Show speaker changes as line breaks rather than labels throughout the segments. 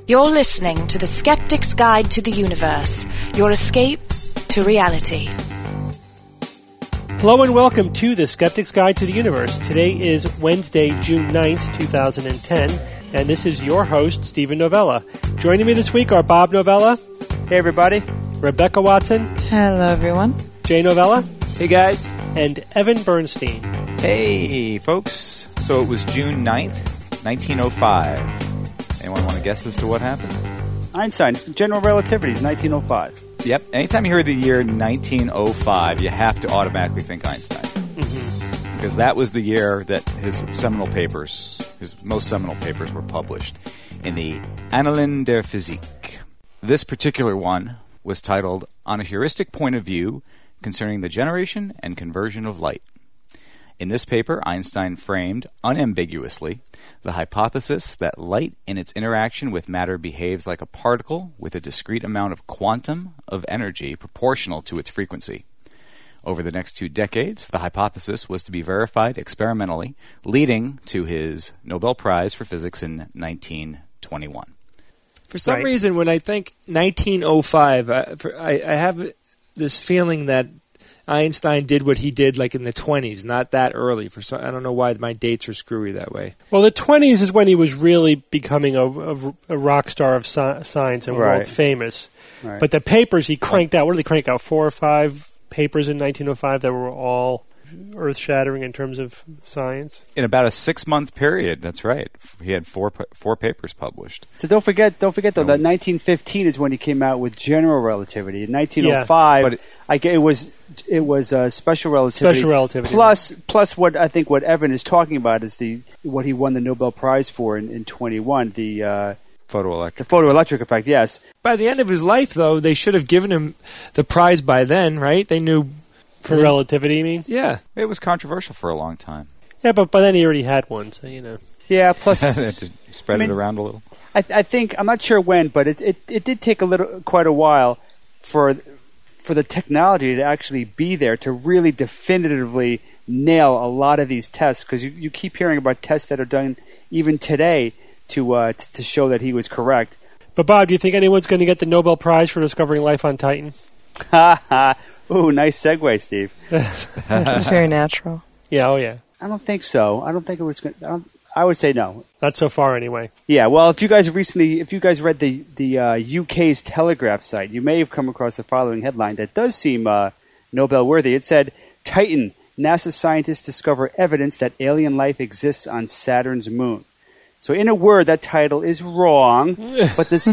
You're listening to The Skeptic's Guide to the Universe, your escape to reality.
Hello and welcome to The Skeptic's Guide to the Universe. Today is Wednesday, June 9th, 2010, and this is your host, Stephen Novella. Joining me this week are Bob Novella.
Hey, everybody.
Rebecca Watson.
Hello, everyone.
Jay Novella.
Hey, guys.
And Evan Bernstein.
Hey, folks. So it was June 9th, 1905. Anyone want to guess as to what happened?
Einstein, general relativity is 1905.
Yep. Anytime you hear the year 1905, you have to automatically think Einstein.
Mm-hmm.
Because that was the year that his most seminal papers were published in the Annalen der Physik. This particular one was titled On a Heuristic Point of View Concerning the Generation and Conversion of Light. In this paper, Einstein framed unambiguously the hypothesis that light in its interaction with matter behaves like a particle with a discrete amount of quantum of energy proportional to its frequency. Over the next 2 decades, the hypothesis was to be verified experimentally, leading to his Nobel Prize for Physics in 1921.
For some reason, when I think 1905, I have this feeling that Einstein did what he did like in the 20s, not that early. I don't know why my dates are screwy that way.
Well, the 20s is when he was really becoming a rock star of science and world famous. Right. But the papers he cranked out, what did he crank out, 4 or 5 papers in 1905 that were all earth-shattering in terms of science?
In about a 6-month period, that's right. He had four papers published.
So don't forget though, that 1915 is when he came out with general relativity. In 1905, it was special relativity.
Special relativity.
Plus what Evan is talking about is what he won the Nobel Prize for in 21, the photoelectric effect, yes.
By the end of his life, though, they should have given him the prize by then, right? They knew...
For relativity, you mean?
Yeah.
It was controversial for a long time.
Yeah, but by then he already had one, so you know.
Yeah, plus...
to spread it around a little.
I think, I'm not sure when, but it did take quite a while for the technology to actually be there to really definitively nail a lot of these tests, because you keep hearing about tests that are done even today to show that he was correct.
But Bob, do you think anyone's going to get the Nobel Prize for discovering life on Titan?
Ha ha. Ooh, nice segue, Steve.
It's very natural.
Yeah, oh yeah.
I don't think so. I don't think it was good. I would say no.
Not so far, anyway.
Yeah, well, if you guys read the UK's Telegraph site, you may have come across the following headline that does seem Nobel-worthy. It said, Titan, NASA scientists discover evidence that alien life exists on Saturn's moon. So in a word, that title is wrong, but the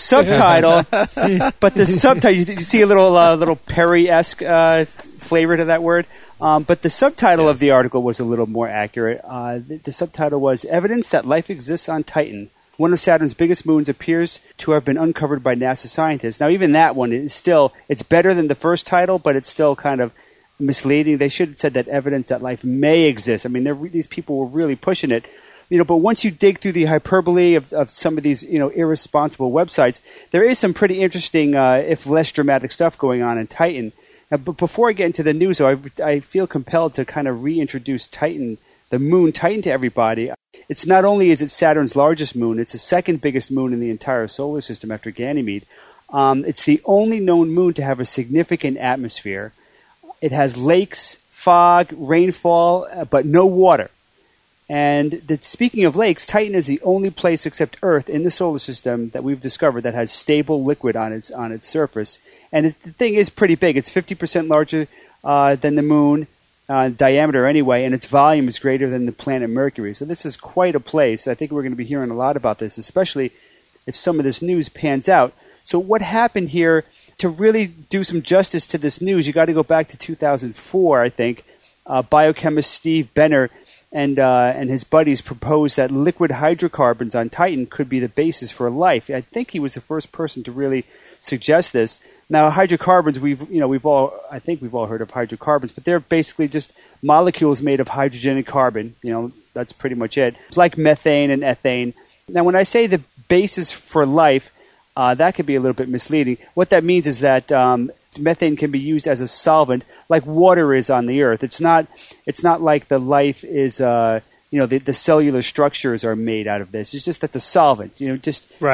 subtitle, you see a little Perry-esque flavor to that word. But the subtitle of the article was a little more accurate. The subtitle was "Evidence that Life Exists on Titan. One of Saturn's biggest moons appears to have been uncovered by NASA scientists." Now, even that one it's better than the first title, but it's still kind of misleading. They should have said that evidence that life may exist. I mean, these people were really pushing it. But once you dig through the hyperbole of some of these, irresponsible websites, there is some pretty interesting, if less dramatic stuff going on in Titan. Now, but before I get into the news, though, I feel compelled to kind of reintroduce Titan, the moon Titan, to everybody. It's not only is it Saturn's largest moon, it's the second biggest moon in the entire solar system after Ganymede. It's the only known moon to have a significant atmosphere. It has lakes, fog, rainfall, but no water. And speaking of lakes, Titan is the only place except Earth in the solar system that we've discovered that has stable liquid on its surface. And the thing is pretty big. It's 50% larger than the moon, diameter anyway, and its volume is greater than the planet Mercury. So this is quite a place. I think we're going to be hearing a lot about this, especially if some of this news pans out. So what happened here, to really do some justice to this news, you got to go back to 2004, I think. Biochemist Steve Benner and his buddies proposed that liquid hydrocarbons on Titan could be the basis for life. I think he was the first person to really suggest this. Now, hydrocarbons, we've all heard of hydrocarbons, but they're basically just molecules made of hydrogen and carbon. That's pretty much it. It's like methane and ethane. Now, when I say the basis for life, that could be a little bit misleading. What that means is that methane can be used as a solvent, like water is on the Earth. It's not like the life is, the cellular structures are made out of this. It's just that the solvent,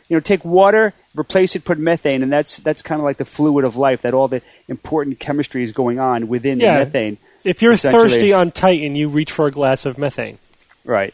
take water, replace it, put methane, and that's kind of like the fluid of life, that all the important chemistry is going on within the methane.
If you're thirsty on Titan, you reach for a glass of methane.
Right.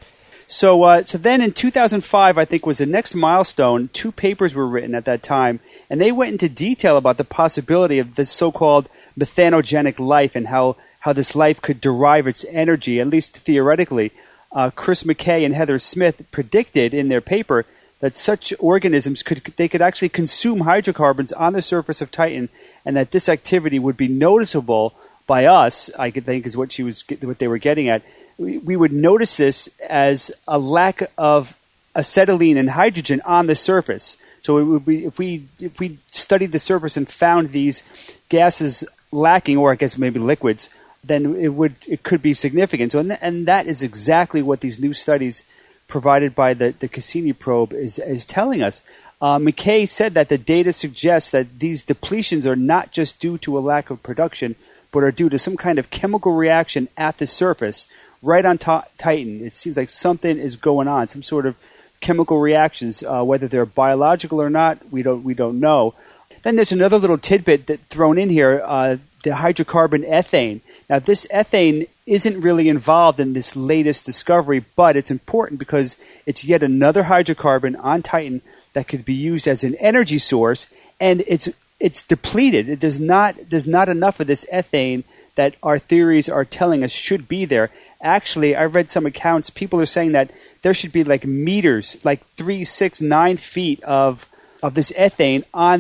So then in 2005, I think, was the next milestone. 2 papers were written at that time, and they went into detail about the possibility of this so-called methanogenic life and how this life could derive its energy, at least theoretically. Chris McKay and Heather Smith predicted in their paper that such organisms could actually consume hydrocarbons on the surface of Titan, and that this activity would be noticeable by us, I could think is what they were getting at. We would notice this as a lack of acetylene and hydrogen on the surface. So it would be if we studied the surface and found these gases lacking, or I guess maybe liquids, then it could be significant. So and that is exactly what these new studies provided by the Cassini probe is telling us. McKay said that the data suggests that these depletions are not just due to a lack of production, but are due to some kind of chemical reaction at the surface, right on Titan. It seems like something is going on, some sort of chemical reactions, whether they're biological or not, we don't know. Then there's another little tidbit thrown in here, the hydrocarbon ethane. Now, this ethane isn't really involved in this latest discovery, but it's important because it's yet another hydrocarbon on Titan that could be used as an energy source, and it's depleted. There's not enough of this ethane that our theories are telling us should be there. Actually, I read some accounts. People are saying that there should be like meters, like 3, 6, 9 feet of this ethane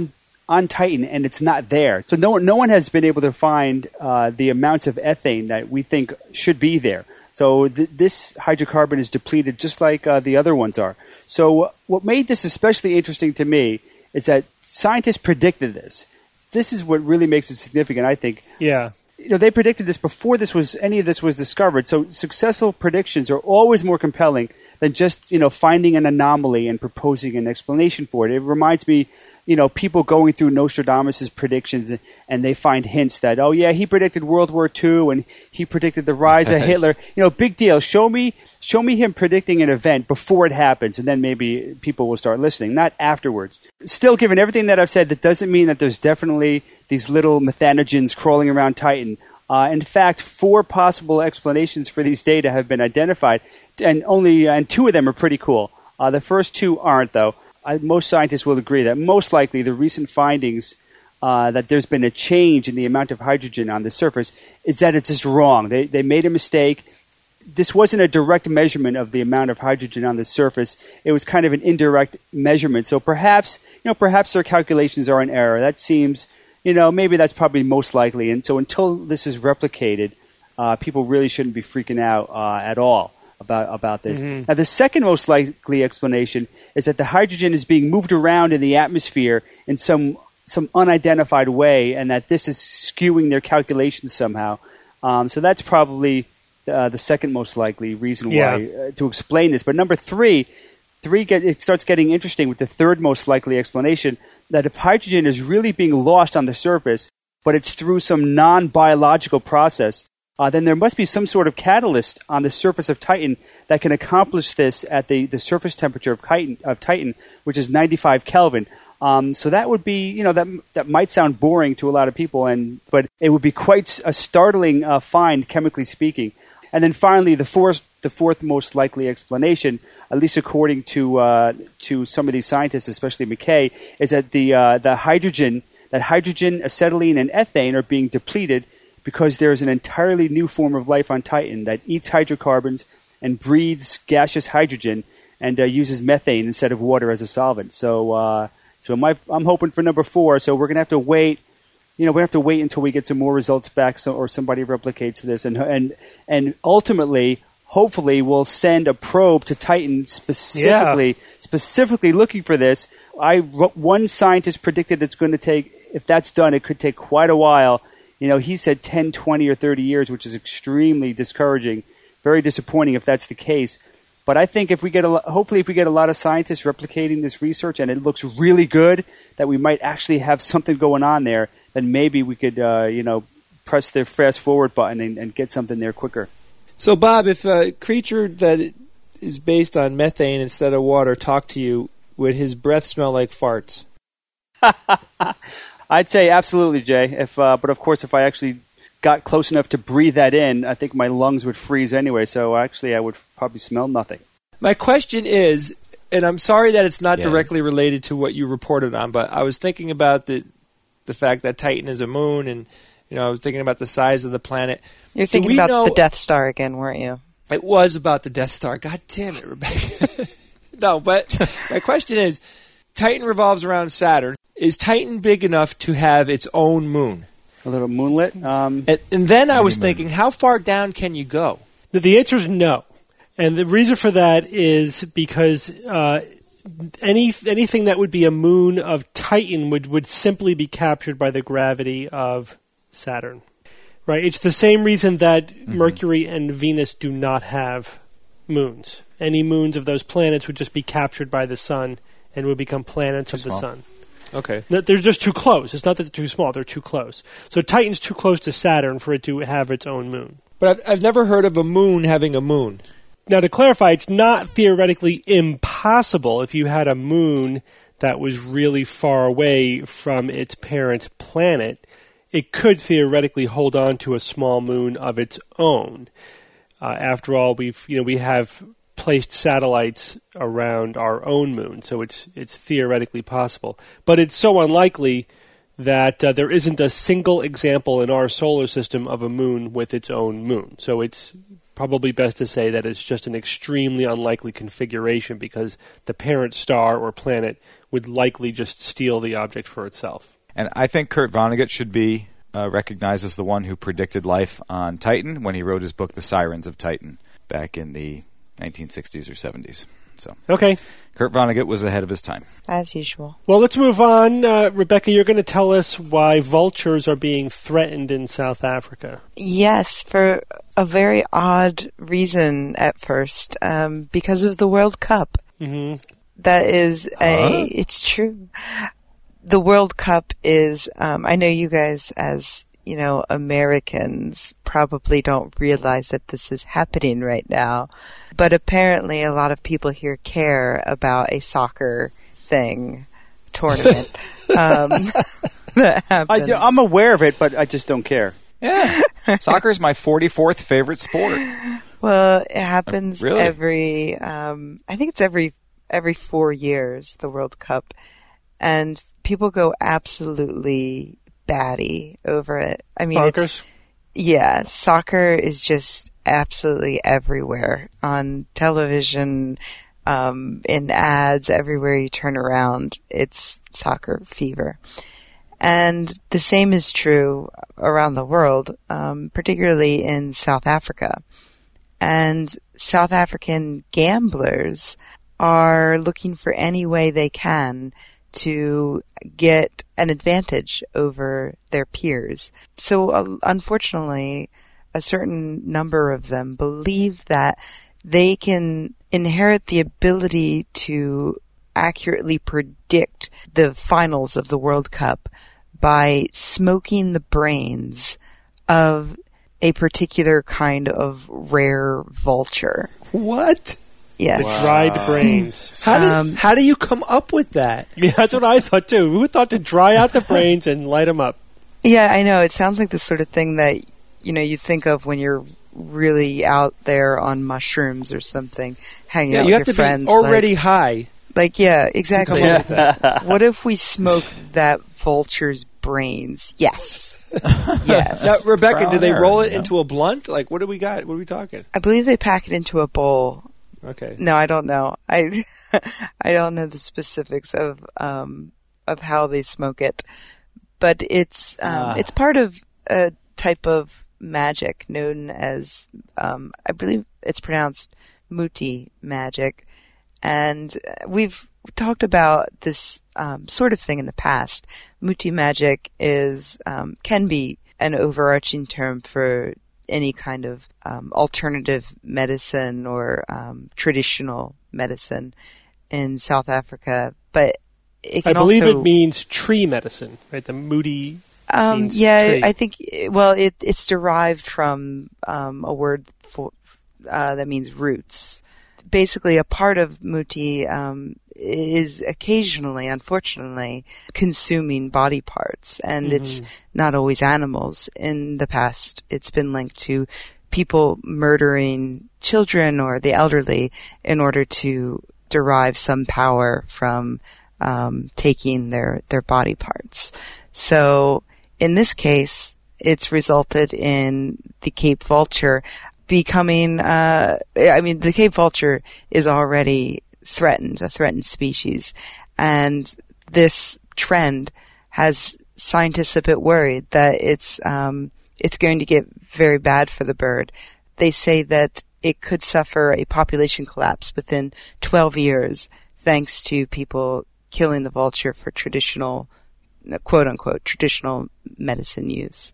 on Titan, and it's not there. So no one has been able to find the amounts of ethane that we think should be there. So this hydrocarbon is depleted just like the other ones are. So what made this especially interesting to me is that scientists predicted this. This is what really makes it significant, I think.
Yeah.
They predicted this before any of this was discovered. So successful predictions are always more compelling than just, finding an anomaly and proposing an explanation for it. It reminds me, people going through Nostradamus' predictions and they find hints that, oh yeah, he predicted World War II and he predicted the rise of Hitler. Big deal. Show me him predicting an event before it happens, and then maybe people will start listening, not afterwards. Still, given everything that I've said, that doesn't mean that there's definitely these little methanogens crawling around Titan. In fact, 4 possible explanations for these data have been identified, and 2 of them are pretty cool. The first 2 aren't, though. Most scientists will agree that most likely the recent findings that there's been a change in the amount of hydrogen on the surface is that it's just wrong. They made a mistake. This wasn't a direct measurement of the amount of hydrogen on the surface. It was kind of an indirect measurement. So perhaps their calculations are in error. That seems, maybe that's probably most likely. And so until this is replicated, people really shouldn't be freaking out at all about this. Mm-hmm. Now, the second most likely explanation is that the hydrogen is being moved around in the atmosphere in some unidentified way, and that this is skewing their calculations somehow. So that's probably the second most likely reason why to explain this. But number 3, it starts getting interesting with the third most likely explanation, that if hydrogen is really being lost on the surface, but it's through some non-biological process, then there must be some sort of catalyst on the surface of Titan that can accomplish this at the surface temperature of Titan, which is 95 Kelvin. So that would be, that might sound boring to a lot of people, but it would be quite a startling find, chemically speaking. And then finally, the fourth most likely explanation, at least according to some of these scientists, especially McKay, is that the hydrogen, acetylene, and ethane are being depleted because there is an entirely new form of life on Titan that eats hydrocarbons and breathes gaseous hydrogen and uses methane instead of water as a solvent. So I'm hoping for number 4. So we're going to have to wait. We have to wait until we get some more results back, or somebody replicates this, and ultimately, hopefully, we'll send a probe to Titan specifically looking for this. One scientist predicted it's going to take, if that's done, it could take quite a while. He said 10, 20, or 30 years, which is extremely discouraging, very disappointing if that's the case. But I think if we get a lot of scientists replicating this research and it looks really good, that we might actually have something going on there, then maybe we could, press the fast forward button and get something there quicker.
So, Bob, if a creature that is based on methane instead of water talked to you, would his breath smell like farts?
I'd say absolutely, Jay. But of course, if I actually got close enough to breathe that in, I think my lungs would freeze anyway. So actually, I would probably smell nothing.
My question is, and I'm sorry that it's not directly related to what you reported on, but I was thinking about the fact that Titan is a moon, and I was thinking about the size of the planet.
You're thinking about the Death Star again, weren't you?
It was about the Death Star. God damn it, Rebecca. No, but my question is, Titan revolves around Saturn. Is Titan big enough to have its own moon?
A little moonlit?
And then I was thinking, how far down can you go?
The answer is no. And the reason for that is because anything that would be a moon of Titan would simply be captured by the gravity of Saturn. Right? It's the same reason that Mercury and Venus do not have moons. Any moons of those planets would just be captured by the sun and would become planets of the sun.
Okay.
They're just too close. It's not that they're too small. They're too close. So Titan's too close to Saturn for it to have its own moon.
But I've never heard of a moon having a moon.
Now, to clarify, it's not theoretically impossible if you had a moon that was really far away from its parent planet. It could theoretically hold on to a small moon of its own. After all, we have placed satellites around our own moon, so it's theoretically possible. But it's so unlikely that there isn't a single example in our solar system of a moon with its own moon. So it's probably best to say that it's just an extremely unlikely configuration because the parent star or planet would likely just steal the object for itself.
And I think Kurt Vonnegut should be recognized as the one who predicted life on Titan when he wrote his book, The Sirens of Titan, back in the 1960s or 70s. So,
okay.
Kurt Vonnegut was ahead of his time.
As usual.
Well, let's move on. Rebecca, you're going to tell us why vultures are being threatened in South Africa.
Yes, for a very odd reason at first, because of the World Cup.
Mm-hmm.
That is it's true. The World Cup is, I know you guys as, Americans probably don't realize that this is happening right now, but apparently a lot of people here care about a soccer tournament, that happens.
I'm aware of it, but I just don't care.
Yeah. Soccer is my 44th favorite sport.
Well, it happens
Really?
every, I think it's every 4 years, the World Cup. And people go absolutely batty over it. I mean,
bonkers.
Yeah, soccer is just absolutely everywhere on television, in ads, everywhere you turn around. It's soccer fever. And the same is true around the world, particularly in South Africa. And South African gamblers are looking for any way they can to get an advantage over their peers. So unfortunately, a certain number of them believe that they can inherit the ability to accurately predict the finals of the World Cup by smoking the brains of a particular kind of rare vulture.
What?
Yes.
The dried brains.
How do you come up with that?
Yeah, that's what I thought too. Who thought to dry out the brains and light them up?
Yeah, I know. It sounds like the sort of thing that, you think of when you're really out there on mushrooms or something, hanging out with your friends.
You have to be already high.
Yeah, exactly. What if we smoke that vulture's brains? Yes. Yes.
Now, Rebecca, do they roll it into a blunt? What do we got? What are we talking?
I believe they pack it into a bowl.
Okay.
No, I don't know. I don't know the specifics of how they smoke it, but it's part of a type of magic known as I believe it's pronounced muti magic, and we've talked about this sort of thing in the past. Muti magic is can be an overarching term for any kind of alternative medicine or traditional medicine in South Africa, but it can
I believe
also,
it means tree medicine, right? The moody means
yeah,
tree.
I think. Well, it's derived from a word for that means roots. basically a part of Muti is occasionally, unfortunately, consuming body parts, and it's not always animals. In the past, it's been linked to people murdering children or the elderly in order to derive some power from taking their body parts. So in this case, it's resulted in the Cape vulture becoming, the Cape vulture is already threatened, a threatened species. And this trend has scientists a bit worried that it's going to get very bad for the bird. They say that it could suffer a population collapse within 12 years thanks to people killing the vulture for traditional, quote unquote, traditional medicine use.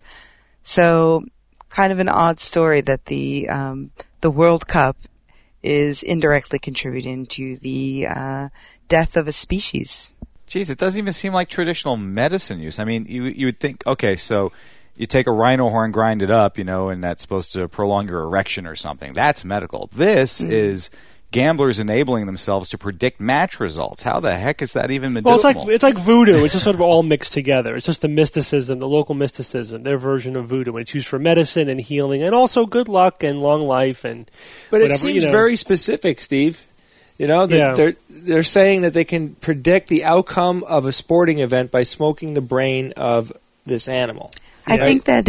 So kind of an odd story that the World Cup is indirectly contributing to the death of a species.
Geez, it doesn't even seem like traditional medicine use. I mean, you would think, okay, so you take a rhino horn, grind it up, and that's supposed to prolong your erection or something. That's medical. This is gamblers enabling themselves to predict match results. How the heck is that even medicinal?
Well, it's like voodoo. It's just sort of all mixed together. It's just the mysticism, the local mysticism, their version of voodoo. And it's used for medicine and healing and also good luck and long life and
But
whatever,
it seems very specific, Steve. They're saying that they can predict the outcome of a sporting event by smoking the brain of this animal.
I think that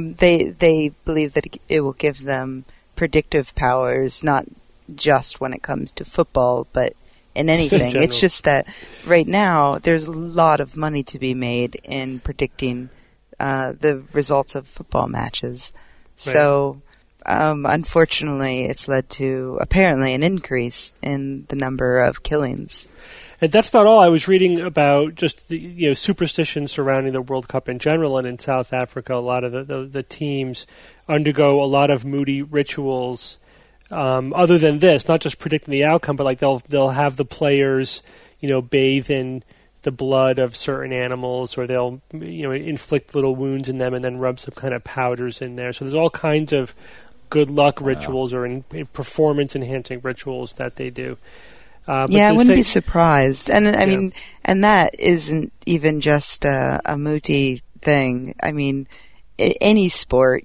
they believe that it will give them predictive powers, not just when it comes to football, but in anything. It's just that right now there's a lot of money to be made in predicting the results of football matches. Right. So unfortunately, it's led to apparently an increase in the number of killings.
And that's not all. I was reading about just the superstitions surrounding the World Cup in general, and in South Africa, a lot of the teams undergo a lot of moody rituals. Other than this, not just predicting the outcome, but like they'll have the players, bathe in the blood of certain animals, or they'll inflict little wounds in them and then rub some kind of powders in there. So there's all kinds of good luck rituals or performance enhancing rituals that they do.
I wouldn't be surprised. And I mean, and that isn't even just a Muti thing. I mean, any sport,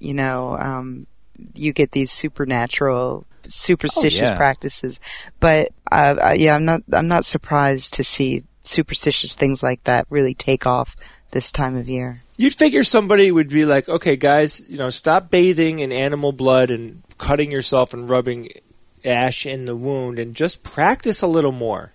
you get these superstitious practices. But I'm not surprised to see superstitious things like that really take off this time of year.
You'd figure somebody would be like, okay, guys, stop bathing in animal blood and cutting yourself and rubbing ash in the wound and just practice a little more.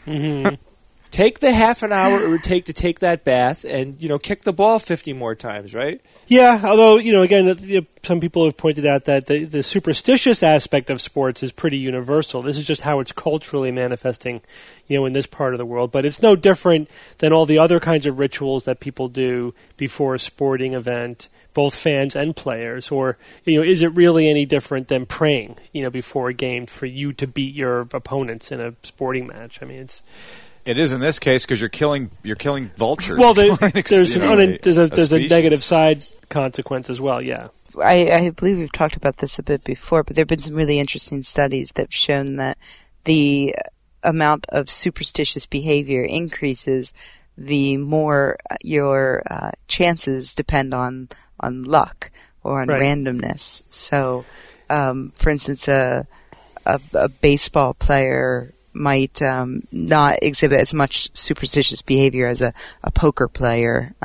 Take the half an hour it would take to take that bath and, kick the ball 50 more times, right?
Yeah, although, again, some people have pointed out that the superstitious aspect of sports is pretty universal. This is just how it's culturally manifesting, in this part of the world. But it's no different than all the other kinds of rituals that people do before a sporting event, both fans and players. Or, is it really any different than praying, before a game for you to beat your opponents in a sporting match? I mean,
It is in this case because you're killing vultures.
Well, there's a negative side consequence as well. Yeah,
I believe we've talked about this a bit before, but there have been some really interesting studies that have shown that the amount of superstitious behavior increases the more your chances depend on luck or on randomness. So, for instance, a baseball player might not exhibit as much superstitious behavior as a poker player.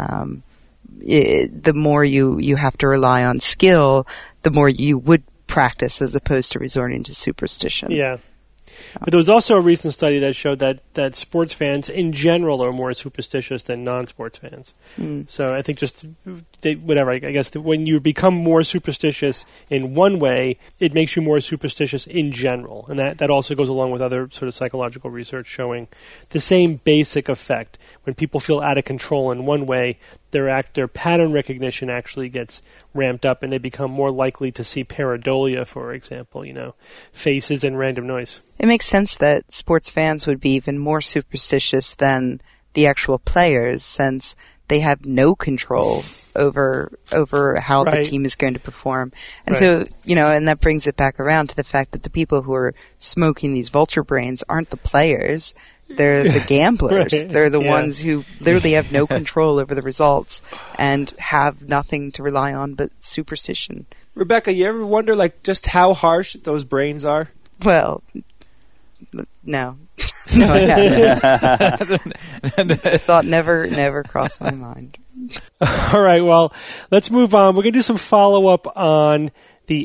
The more you have to rely on skill, the more you would practice as opposed to resorting to superstition.
Yeah. But there was also a recent study that showed that sports fans in general are more superstitious than non-sports fans. So I think I guess when you become more superstitious in one way, it makes you more superstitious in general. And that also goes along with other sort of psychological research showing the same basic effect. When people feel out of control in one way, their pattern recognition actually gets ramped up and they become more likely to see pareidolia, for example, faces and random noise.
It makes sense that sports fans would be even more superstitious than the actual players, since they have no control over how the team is going to perform. And so, and that brings it back around to the fact that the people who are smoking these vulture brains aren't the players. They're the gamblers. They're the ones who literally have no control over the results and have nothing to rely on but superstition.
Rebecca, you ever wonder, just how harsh those brains are?
Well, no. No, I haven't. Thought never crossed my mind.
All right, well, let's move on. We're going to do some follow-up on the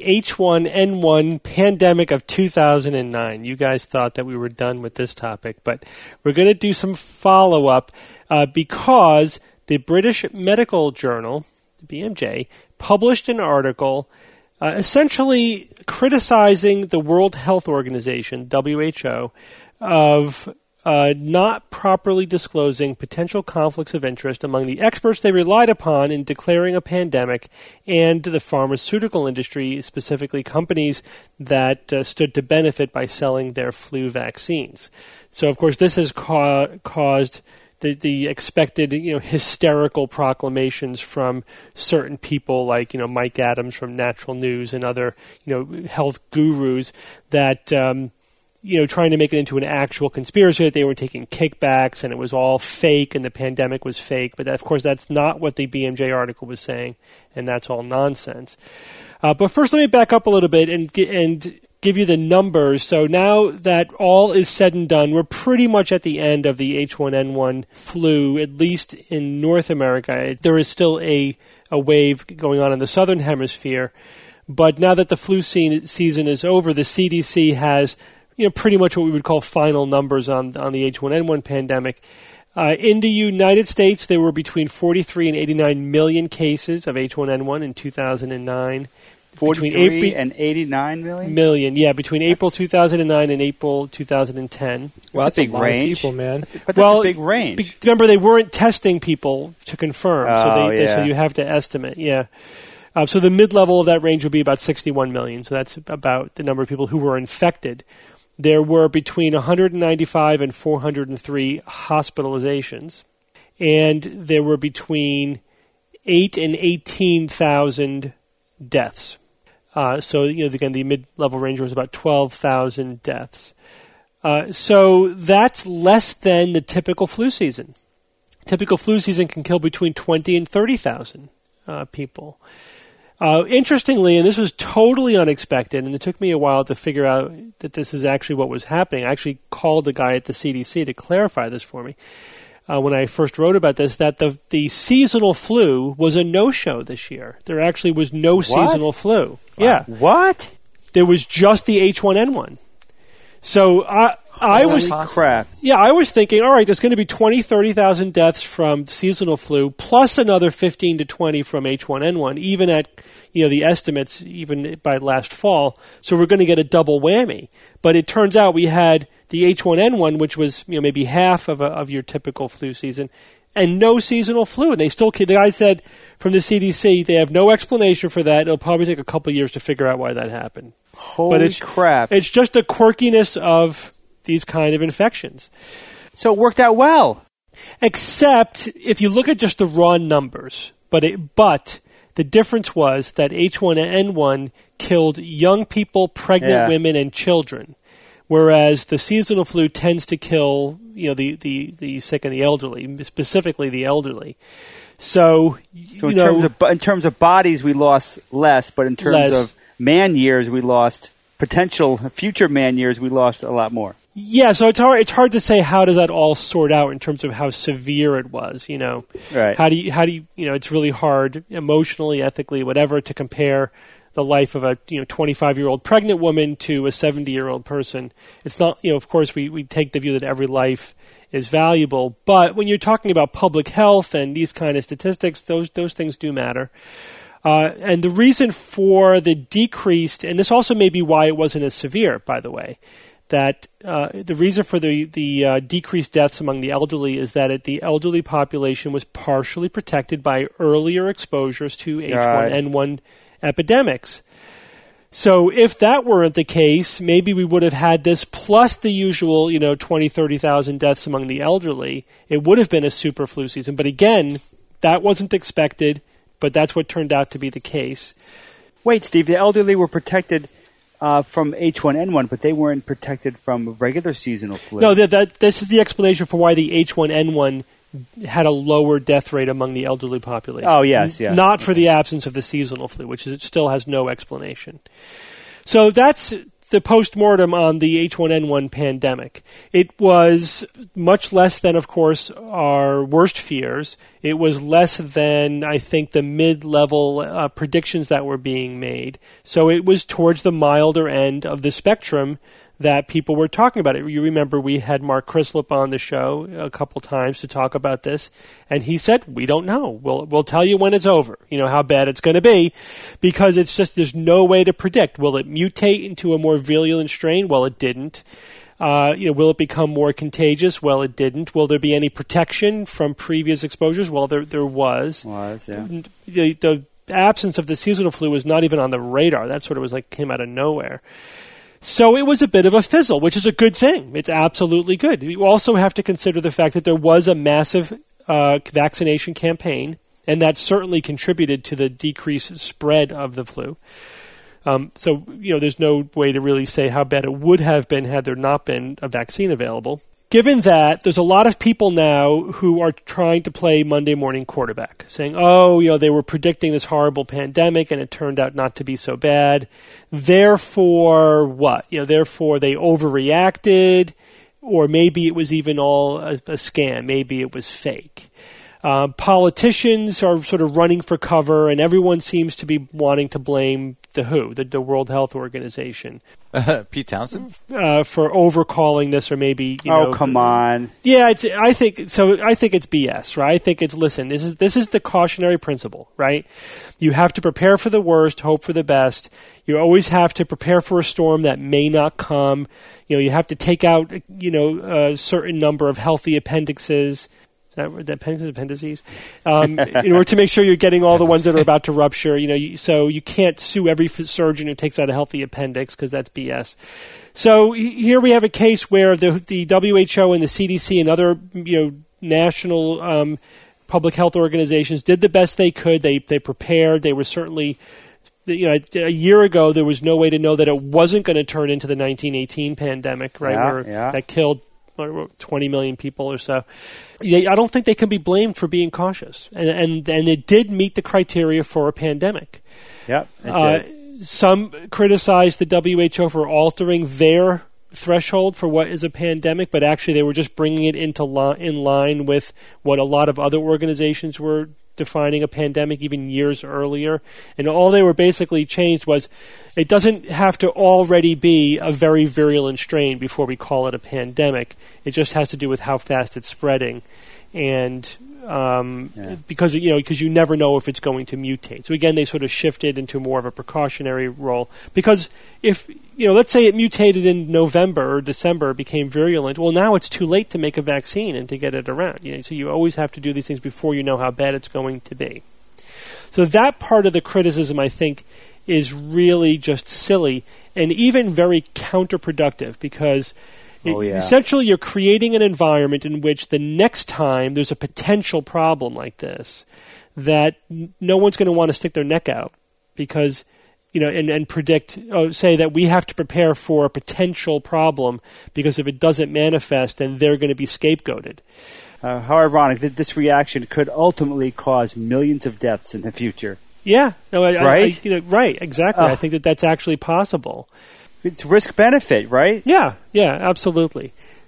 H1N1 pandemic of 2009. You guys thought that we were done with this topic, but we're going to do some follow-up because the British Medical Journal, the BMJ, published an article essentially criticizing the World Health Organization, WHO, of not properly disclosing potential conflicts of interest among the experts they relied upon in declaring a pandemic and the pharmaceutical industry, specifically companies that stood to benefit by selling their flu vaccines. So, of course, this has caused the expected, hysterical proclamations from certain people like, Mike Adams from Natural News and other, health gurus that trying to make it into an actual conspiracy, that they were taking kickbacks and it was all fake and the pandemic was fake. But, of course, that's not what the BMJ article was saying, and that's all nonsense. But first, let me back up a little bit and give you the numbers. So now that all is said and done, we're pretty much at the end of the H1N1 flu, at least in North America. There is still a wave going on in the southern hemisphere. But now that the flu season is over, the CDC has pretty much what we would call final numbers on the H1N1 pandemic. In the United States, there were between 43 and 89 million cases of H1N1 in 2009.
43 and 89 million?
Million, yeah, between April 2009 and April 2010.
Well, that's a big range. People, man.
But that's a big range.
Remember, they weren't testing people to confirm, so you have to estimate, yeah. So the mid-level of that range would be about 61 million, so that's about the number of people who were infected. There were between 195 and 403 hospitalizations, and there were between 8 and 18,000 deaths. So, again, the mid-level range was about 12,000 deaths. So that's less than the typical flu season. Typical flu season can kill between 20 and 30,000 people. Interestingly, and this was totally unexpected, and it took me a while to figure out that this is actually what was happening. I actually called the guy at the CDC to clarify this for me when I first wrote about this, that the seasonal flu was a no-show this year. There actually was no seasonal flu. Wow. Yeah.
What?
There was just the H1N1. So I was
crap.
Yeah, I was thinking, all right, there's going to be 20, 30,000 deaths from seasonal flu, plus another 15 to 20 from H1N1, even at the estimates, even by last fall. So we're going to get a double whammy. But it turns out we had the H1N1, which was maybe half of your typical flu season, and no seasonal flu. And the guy said from the CDC, they have no explanation for that. It'll probably take a couple of years to figure out why that happened.
Holy crap.
It's just the quirkiness of these kind of infections.
So it worked out well.
Except if you look at just the raw numbers. But the difference was that H1N1 killed young people, pregnant women, and children, whereas the seasonal flu tends to kill the sick and the elderly, specifically the elderly. So
in terms of bodies, we lost less, but in terms of man years, we lost potential future man years. We lost a lot more.
Yeah, so it's hard to say how does that all sort out in terms of how severe it was.
Right?
How do you it's really hard emotionally, ethically, whatever, to compare the life of a 25-year-old pregnant woman to a 70-year-old person. It's not, of course, we take the view that every life is valuable, but when you're talking about public health and these kind of statistics, those things do matter. And the reason for the decreased, and this also may be why it wasn't as severe, by the way, that the reason for the decreased deaths among the elderly is that the elderly population was partially protected by earlier exposures to H1N1 epidemics. So if that weren't the case, maybe we would have had this plus the usual, 20, 30,000 deaths among the elderly. It would have been a super flu season. But again, That wasn't expected, but that's what turned out to be the case.
Wait, Steve, the elderly were protected from H1N1, but they weren't protected from regular seasonal flu.
No, this is the explanation for why the H1N1 had a lower death rate among the elderly population.
Oh, yes.
Not for the absence of the seasonal flu, which it still has no explanation. So that's the postmortem on the H1N1 pandemic. It was much less than, of course, our worst fears. It was less than, I think, the mid-level predictions that were being made. So it was towards the milder end of the spectrum that people were talking about it. You remember we had Mark Crislip on the show a couple times to talk about this, and he said, we don't know. We'll tell you when it's over, how bad it's going to be, because it's just there's no way to predict. Will it mutate into a more virulent strain? Well, it didn't. Will it become more contagious? Well, it didn't. Will there be any protection from previous exposures? Well, there was. The absence of the seasonal flu was not even on the radar. That sort of came out of nowhere. So it was a bit of a fizzle, which is a good thing. It's absolutely good. You also have to consider the fact that there was a massive vaccination campaign, and that certainly contributed to the decreased spread of the flu. So there's no way to really say how bad it would have been had there not been a vaccine available. Given that, there's a lot of people now who are trying to play Monday morning quarterback, saying, they were predicting this horrible pandemic and it turned out not to be so bad. Therefore, what? Therefore they overreacted, or maybe it was even all a scam. Maybe it was fake. Politicians are sort of running for cover, and everyone seems to be wanting to blame the WHO, the World Health Organization.
Pete Townsend?
For overcalling this, or maybe
come on.
Yeah, I think it's BS, right? I think it's this is the cautionary principle, right? You have to prepare for the worst, hope for the best. You always have to prepare for a storm that may not come. You have to take out a certain number of healthy appendices. Appendices, in order to make sure you're getting all the ones that are about to rupture. So you can't sue every surgeon who takes out a healthy appendix, because that's BS. So here we have a case where the WHO and the CDC and other national public health organizations did the best they could. They prepared. They were certainly. A year ago there was no way to know that it wasn't going to turn into the 1918 pandemic, right? That killed 20 million people or so. I don't think they can be blamed for being cautious, and it did meet the criteria for a pandemic.
Yeah, it did.
Some criticized the WHO for altering their threshold for what is a pandemic, but actually they were just bringing it in line with what a lot of other organizations were defining a pandemic even years earlier. And all they were basically changed was it doesn't have to already be a very virulent strain before we call it a pandemic. It just has to do with how fast it's spreading. And because you never know if it's going to mutate. So again, they sort of shifted into more of a precautionary role. Because if, let's say it mutated in November or December, became virulent, well, now it's too late to make a vaccine and to get it around. So you always have to do these things before you know how bad it's going to be. So that part of the criticism, I think, is really just silly and even very counterproductive, because essentially you're creating an environment in which the next time there's a potential problem like this, that no one's going to want to stick their neck out, because and predict, say that we have to prepare for a potential problem, because if it doesn't manifest, then they're going to be scapegoated.
How ironic that this reaction could ultimately cause millions of deaths in the future.
Yeah,
right?
Right, exactly. I think that's actually possible.
It's risk-benefit, right?
Yeah, absolutely.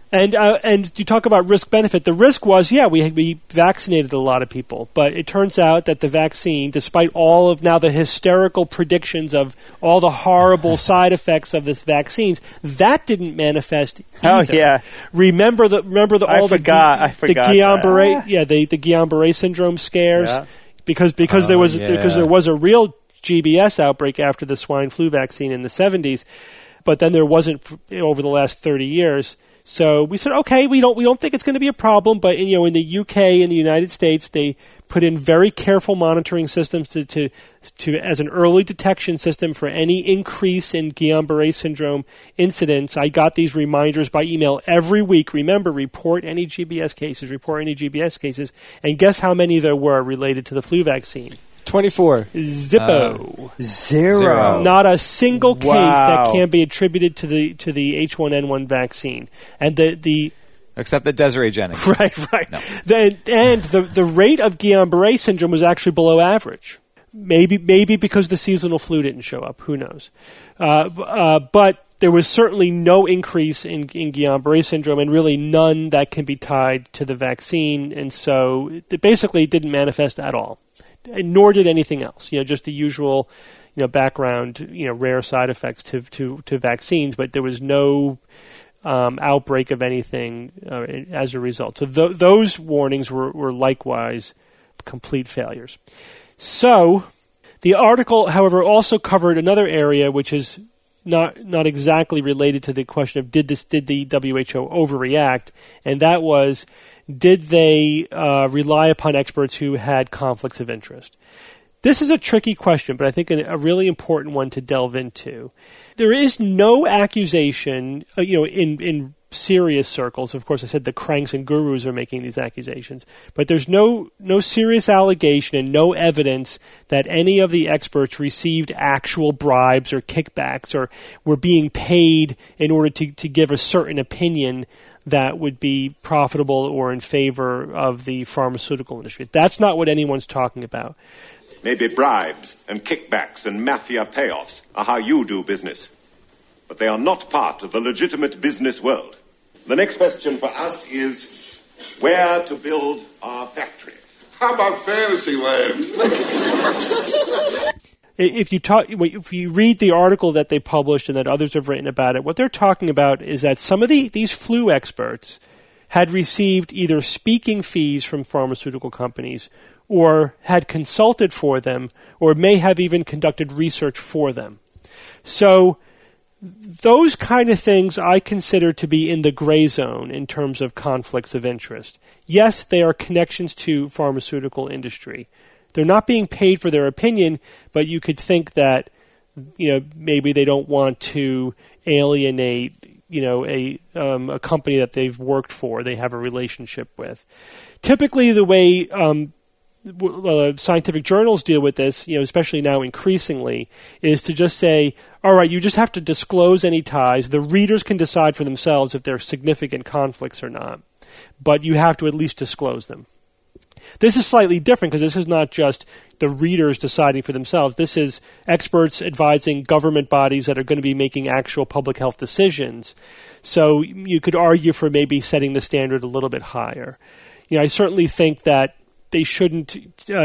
And you talk about risk-benefit. The risk was, we vaccinated a lot of people, but it turns out that the vaccine, despite all of now the hysterical predictions of all the horrible side effects of this vaccines, that didn't manifest either.
Oh yeah.
Remember the
I forgot
the Guillain-Barré, the Guillain-Barré syndrome scares, because there was a real GBS outbreak after the swine flu vaccine in the 70s. But then there wasn't over the last 30 years. So we said, okay, we don't think it's going to be a problem, but in the UK and the United States, they put in very careful monitoring systems to as an early detection system for any increase in Guillain-Barré syndrome incidents. I got these reminders by email every week. Remember, report any GBS cases, and guess how many there were related to the flu vaccine?
24.
Zippo.
Zero.
Not a single case that can be attributed to the H1N1 vaccine. And the
except the Desiree Jennings.
Right.
No.
The rate of Guillain-Barré syndrome was actually below average. Maybe because the seasonal flu didn't show up. Who knows? But there was certainly no increase in Guillain-Barré syndrome, and really none that can be tied to the vaccine. And so it basically didn't manifest at all. Nor did anything else. Just the usual, background, rare side effects to vaccines, but there was no outbreak of anything as a result. So those warnings were likewise complete failures. So the article, however, also covered another area which is not exactly related to the question of did the WHO overreact, and that was, did they rely upon experts who had conflicts of interest? This is a tricky question, but I think a really important one to delve into. There is no accusation, in serious circles. Of course, I said the cranks and gurus are making these accusations, but there's no serious allegation and no evidence that any of the experts received actual bribes or kickbacks or were being paid in order to give a certain opinion that would be profitable or in favor of the pharmaceutical industry. That's not what anyone's talking about.
Maybe bribes and kickbacks and mafia payoffs are how you do business. But they are not part of the legitimate business world. The next question for us is where to build our factory.
How about Fantasyland?
If you read the article that they published and that others have written about it, what they're talking about is that some of these flu experts had received either speaking fees from pharmaceutical companies or had consulted for them or may have even conducted research for them. So those kind of things I consider to be in the gray zone in terms of conflicts of interest. Yes, they are connections to pharmaceutical industry. They're not being paid for their opinion, but you could think that maybe they don't want to alienate a company that they've worked for, they have a relationship with. Typically, the way scientific journals deal with this, especially now increasingly, is to just say, all right, you just have to disclose any ties. The readers can decide for themselves if there are significant conflicts or not, but you have to at least disclose them. This is slightly different because this is not just the readers deciding for themselves. This is experts advising government bodies that are going to be making actual public health decisions. So you could argue for maybe setting the standard a little bit higher. I certainly think that they shouldn't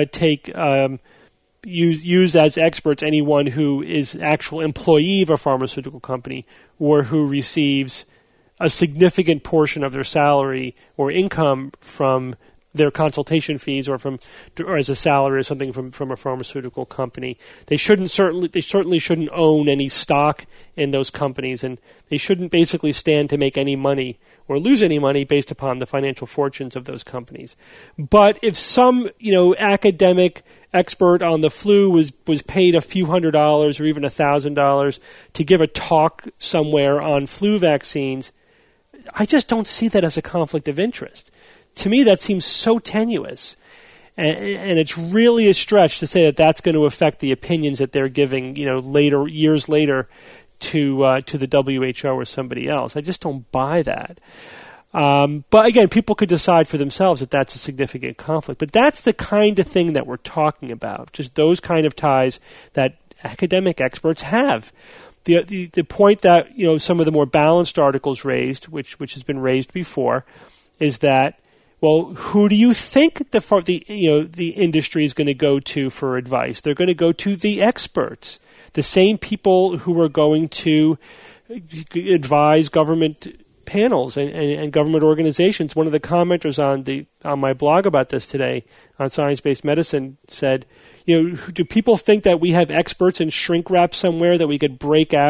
use as experts anyone who is actual employee of a pharmaceutical company or who receives a significant portion of their salary or income from their consultation fees or as a salary or something from a pharmaceutical company. They certainly shouldn't own any stock in those companies, and they shouldn't basically stand to make any money or lose any money based upon the financial fortunes of those companies. But if some academic expert on the flu was paid a few $100s or even $1,000 to give a talk somewhere on flu vaccines, I just don't see that as a conflict of interest. To me, that seems so tenuous, and it's really a stretch to say that that's going to affect the opinions that they're giving, years later, to the WHO or somebody else. I just don't buy that. But again, people could decide for themselves that that's a significant conflict. But that's the kind of thing that we're talking about, just those kind of ties that academic experts have. The point that some of the more balanced articles raised, which has been raised before, is that, well, who do you think the industry is going to go to for advice? They're going to go to the experts, the same people who are going to advise government panels and government organizations. One of the commenters on my blog about this today on Science-Based Medicine said, do people think that we have experts in shrink wrap somewhere that we could break out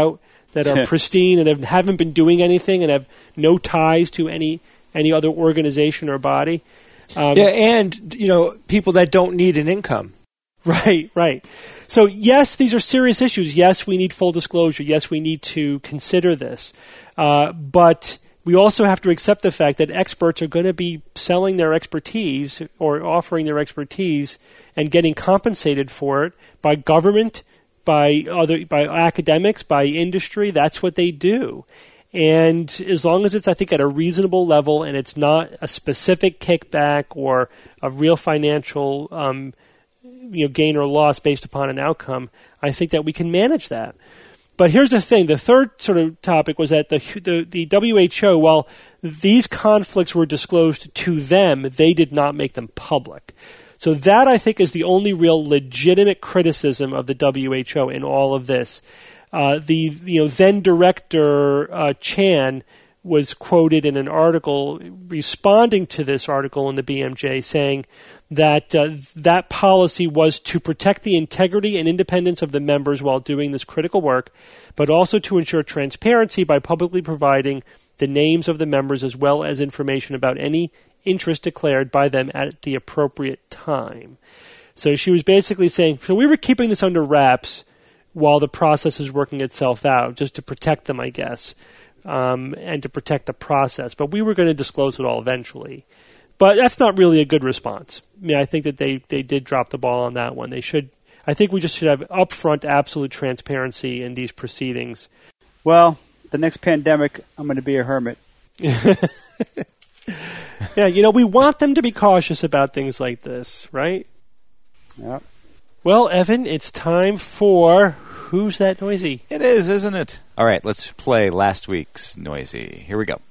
that are pristine and haven't been doing anything and have no ties to any other organization or body.
And people that don't need an income.
Right. So yes, these are serious issues. Yes, we need full disclosure. Yes, we need to consider this. But we also have to accept the fact that experts are going to be selling their expertise or offering their expertise and getting compensated for it by government, by academics, by industry. That's what they do. And as long as it's, I think, at a reasonable level and it's not a specific kickback or a real financial gain or loss based upon an outcome, I think that we can manage that. But here's the thing. The third sort of topic was that the WHO, while these conflicts were disclosed to them, they did not make them public. So that, I think, is the only real legitimate criticism of the WHO in all of this. The then director Chan was quoted in an article responding to this article in the BMJ saying that that policy was to protect the integrity and independence of the members while doing this critical work, but also to ensure transparency by publicly providing the names of the members as well as information about any interest declared by them at the appropriate time. So she was basically saying, so we were keeping this under wraps while the process is working itself out, just to protect them, I guess, and to protect the process. But we were going to disclose it all eventually. But that's not really a good response. I mean, I think that they did drop the ball on that one. I think we just should have upfront absolute transparency in these proceedings.
Well, the next pandemic, I'm going to be a hermit.
Yeah, we want them to be cautious about things like this, right?
Yep.
Well, Evan, it's time for Who's That Noisy?
It is, isn't it? All right, let's play last week's Noisy. Here we go.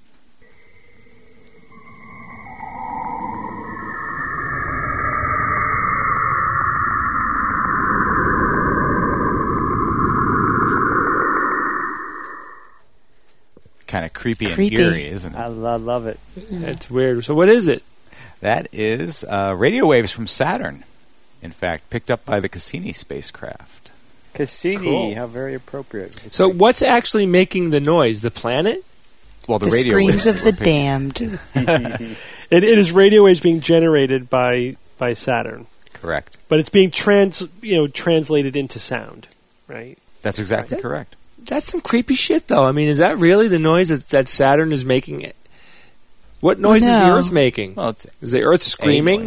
Kind of creepy and eerie, isn't it?
I love it.
It's weird. So what is it?
That is radio waves from Saturn. In fact, picked up by the Cassini spacecraft.
Cassini,
cool.
How very appropriate.
So what's actually making the noise? The planet?
Well, the radio
screams
waves
of the damned.
It is radio waves being generated by Saturn.
Correct.
But it's being translated into sound, right?
That's exactly correct.
That's some creepy shit, though. I mean, is that really the noise that Saturn is making? What noise is the Earth making?
Well,
is the Earth screaming,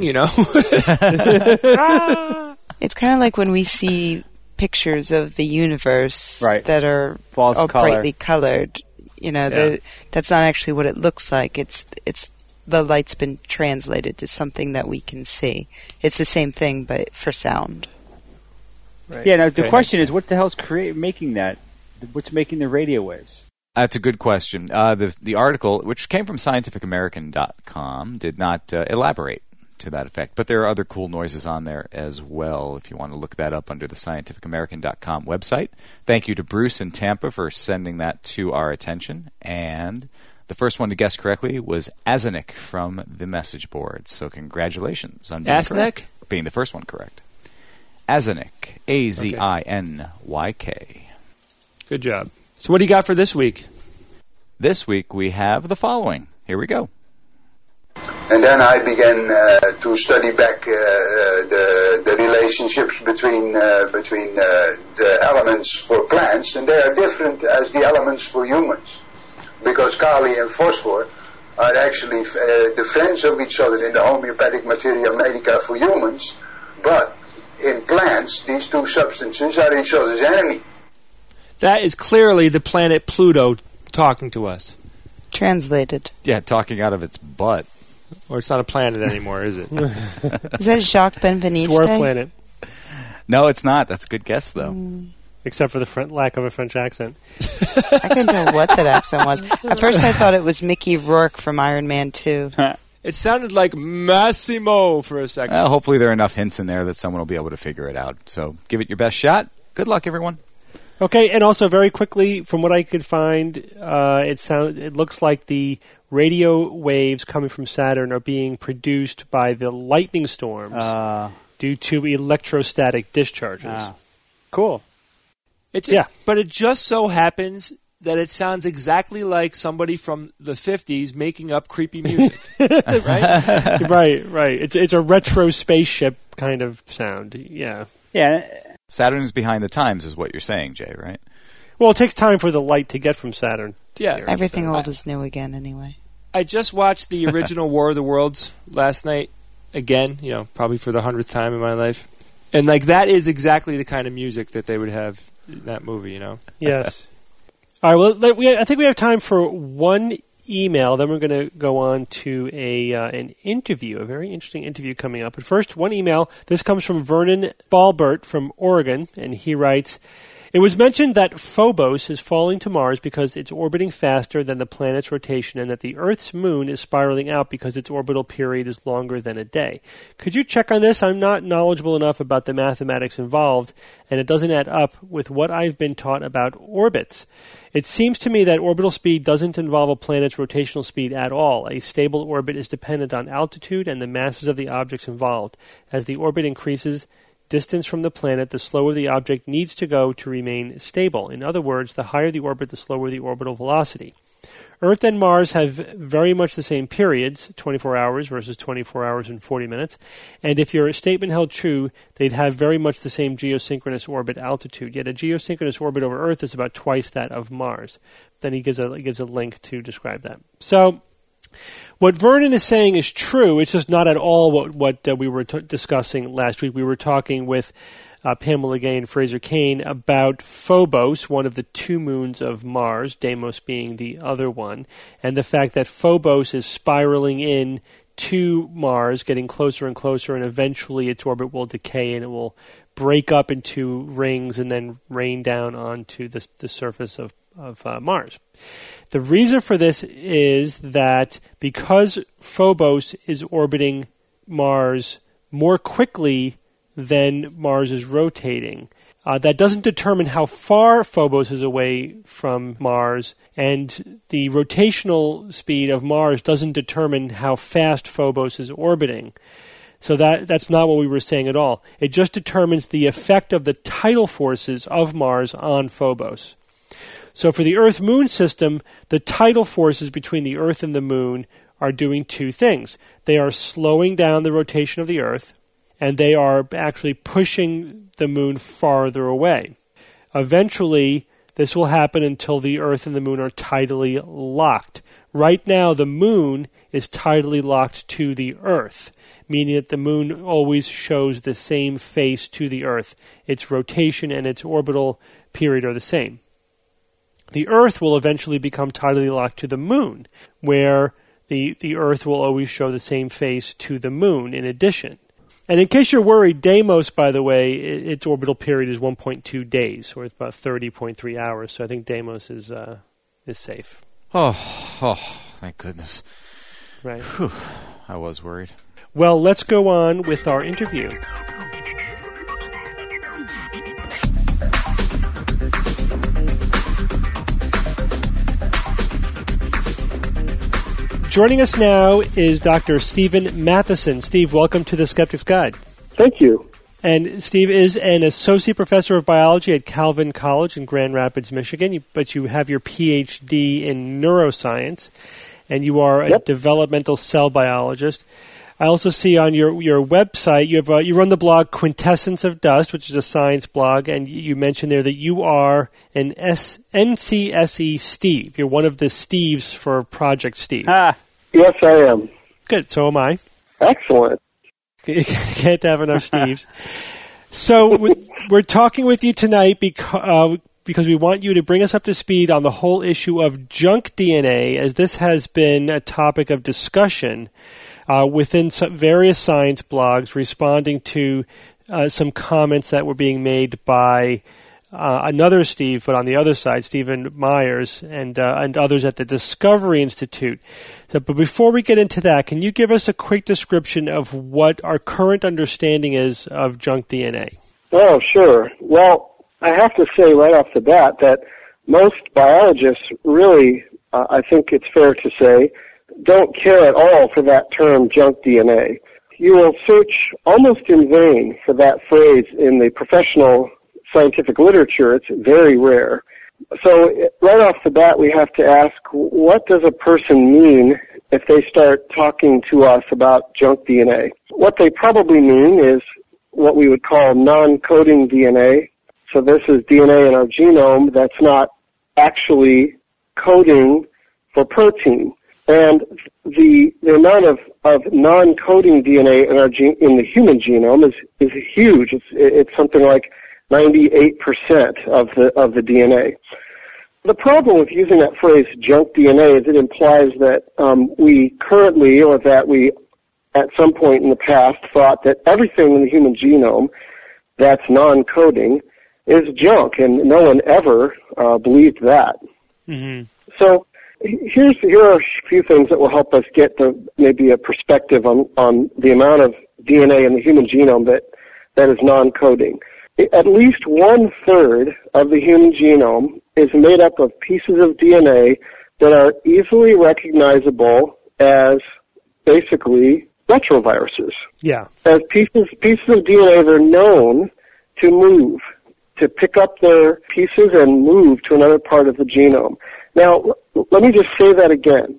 It's kind of like when we see pictures of the universe that are all brightly colored. That's not actually what it looks like. It's the light's been translated to something that we can see. It's the same thing, but for sound.
Right. Yeah. Now the question is, what the hell's making that? What's making the radio waves?
That's a good question. The article, which came from scientificamerican.com, did not elaborate to that effect. But there are other cool noises on there as well, if you want to look that up under the scientificamerican.com website. Thank you to Bruce in Tampa for sending that to our attention. And the first one to guess correctly was Azanik from the message board. So congratulations on being the first one correct. Azanik, A-Z-I-N-Y-K.
Good job. So what do you got for this week?
This week we have the following. Here we go.
And then I began to study back the relationships between the elements for plants, and they are different as the elements for humans, because Kali and phosphor are actually the friends of each other in the homeopathic materia medica for humans, but in plants these two substances are each other's enemy.
That is clearly the planet Pluto talking to us.
Translated.
Yeah, talking out of its butt.
Or it's not a planet anymore, is it?
Is that Jacques Benveniste?
Dwarf planet.
No, it's not. That's a good guess, though.
Except for the lack of a French accent.
I couldn't tell what that accent was. At first I thought it was Mickey Rourke from Iron Man 2.
It sounded like Massimo for a second.
Hopefully there are enough hints in there that someone will be able to figure it out. So give it your best shot. Good luck, everyone.
Okay, and also very quickly, from what I could find, it looks like the radio waves coming from Saturn are being produced by the lightning storms due to electrostatic discharges.
Cool.
But it just so happens that it sounds exactly like somebody from the 50s making up creepy music. Right?
Right. It's a retro spaceship kind of sound. Yeah.
Yeah.
Saturn is behind the times is what you're saying, Jay, right?
Well, it takes time for the light to get from Saturn.
Yeah.
Everything old is new again anyway.
I just watched the original War of the Worlds last night again, probably for the 100th time in my life. And that is exactly the kind of music that they would have in that movie,
Yes. All right, well, I think we have time for one email. Then we're going to go on to an interview, a very interesting interview coming up. But first, one email. This comes from Vernon Balbert from Oregon, and he writes, "It was mentioned that Phobos is falling to Mars because it's orbiting faster than the planet's rotation and that the Earth's moon is spiraling out because its orbital period is longer than a day. Could you check on this? I'm not knowledgeable enough about the mathematics involved, and it doesn't add up with what I've been taught about orbits. It seems to me that orbital speed doesn't involve a planet's rotational speed at all. A stable orbit is dependent on altitude and the masses of the objects involved. As the orbit increases distance from the planet, the slower the object needs to go to remain stable. In other words, the higher the orbit, the slower the orbital velocity. Earth and Mars have very much the same periods, 24 hours versus 24 hours and 40 minutes, and if your statement held true, they'd have very much the same geosynchronous orbit altitude. Yet a geosynchronous orbit over Earth is about twice that of Mars." Then he gives a link to describe that. So, what Vernon is saying is true. It's just not at all what we were discussing last week. We were talking with Pamela Gay and Fraser Cain about Phobos, one of the two moons of Mars, Deimos being the other one, and the fact that Phobos is spiraling in to Mars, getting closer and closer, and eventually its orbit will decay and it will break up into rings and then rain down onto the surface of Mars. The reason for this is that because Phobos is orbiting Mars more quickly than Mars is rotating, that doesn't determine how far Phobos is away from Mars, and the rotational speed of Mars doesn't determine how fast Phobos is orbiting. So that's not what we were saying at all. It just determines the effect of the tidal forces of Mars on Phobos. So for the Earth-Moon system, the tidal forces between the Earth and the Moon are doing two things. They are slowing down the rotation of the Earth, and they are actually pushing the Moon farther away. Eventually, this will happen until the Earth and the Moon are tidally locked. Right now, the Moon is tidally locked to the Earth, meaning that the Moon always shows the same face to the Earth. Its rotation and its orbital period are the same. The Earth will eventually become tidally locked to the Moon, where the Earth will always show the same face to the Moon in addition. And in case you're worried, Deimos, by the way, its orbital period is 1.2 days, or it's about 30.3 hours, so I think Deimos is safe.
Oh, thank goodness.
Right.
Whew, I was worried.
Well, let's go on with our interview. Joining us now is Dr. Stephen Matheson. Steve, welcome to the Skeptic's Guide.
Thank you.
And Steve is an associate professor of biology at Calvin College in Grand Rapids, Michigan, but you have your PhD in neuroscience, and you are a developmental cell biologist. I also see on your website you run the blog Quintessence of Dust, which is a science blog, and you mentioned there that you are an NCSE Steve. You're one of the Steves for Project Steve.
Yes, I am.
Good. So am I.
Excellent.
You can't have enough Steves. So we're talking with you tonight because we want you to bring us up to speed on the whole issue of junk DNA, as this has been a topic of discussion within some various science blogs, responding to some comments that were being made by another Steve, but on the other side, Stephen Myers and others at the Discovery Institute. So, but before we get into that, can you give us a quick description of what our current understanding is of junk DNA?
Oh, sure. Well, I have to say right off the bat that most biologists really, I think it's fair to say, don't care at all for that term junk DNA. You will search almost in vain for that phrase in the professional scientific literature. It's very rare. So right off the bat, we have to ask, what does a person mean if they start talking to us about junk DNA? What they probably mean is what we would call non-coding DNA. So this is DNA in our genome that's not actually coding for protein. And the amount of non-coding DNA in the human genome is huge. It's something like 98% of the DNA. The problem with using that phrase junk DNA is it implies that we currently, or that we at some point in the past, thought that everything in the human genome that's non-coding is junk, and no one ever believed that. Mm-hmm. So here are a few things that will help us get maybe a perspective on the amount of DNA in the human genome that is non-coding. At least 1/3 of the human genome is made up of pieces of DNA that are easily recognizable as basically retroviruses.
Yeah.
As pieces of DNA that are known to move, to pick up their pieces and move to another part of the genome. Now, let me just say that again.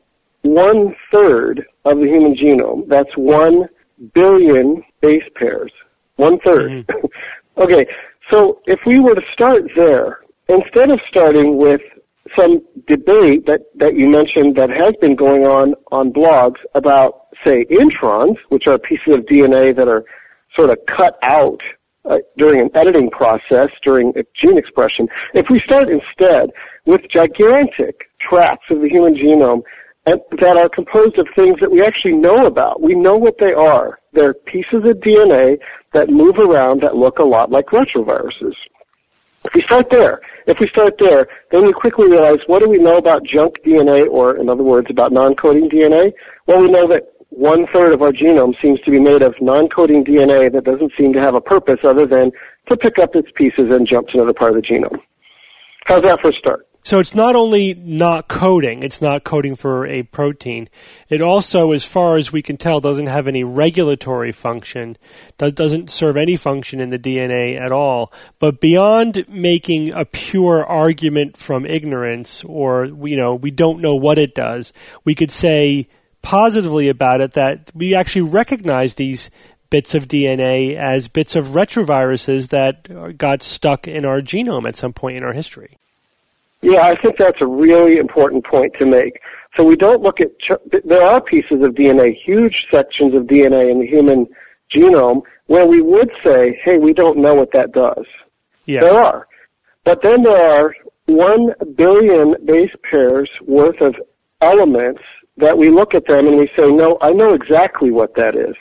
1/3 of the human genome, that's 1 billion base pairs. 1/3. Mm-hmm. Okay, so if we were to start there, instead of starting with some debate that you mentioned that has been going on blogs about, say, introns, which are pieces of DNA that are sort of cut out during an editing process, during gene expression, if we start instead with gigantic tracts of the human genome that are composed of things that we actually know about. We know what they are. They're pieces of DNA that move around that look a lot like retroviruses. If we start there, then we quickly realize, what do we know about junk DNA, or in other words, about non-coding DNA? Well, we know that 1/3 of our genome seems to be made of non-coding DNA that doesn't seem to have a purpose other than to pick up its pieces and jump to another part of the genome. How's that for a start?
So it's not only not coding, it's not coding for a protein. It also, as far as we can tell, doesn't have any regulatory function, doesn't serve any function in the DNA at all. But beyond making a pure argument from ignorance, or, we don't know what it does, we could say positively about it that we actually recognize these bits of DNA as bits of retroviruses that got stuck in our genome at some point in our history.
Yeah, I think that's a really important point to make. So we don't look at, there are pieces of DNA, huge sections of DNA in the human genome where we would say, hey, we don't know what that does.
Yeah.
There are. But then there are 1 billion base pairs worth of elements that we look at them and we say, no, I know exactly what that is.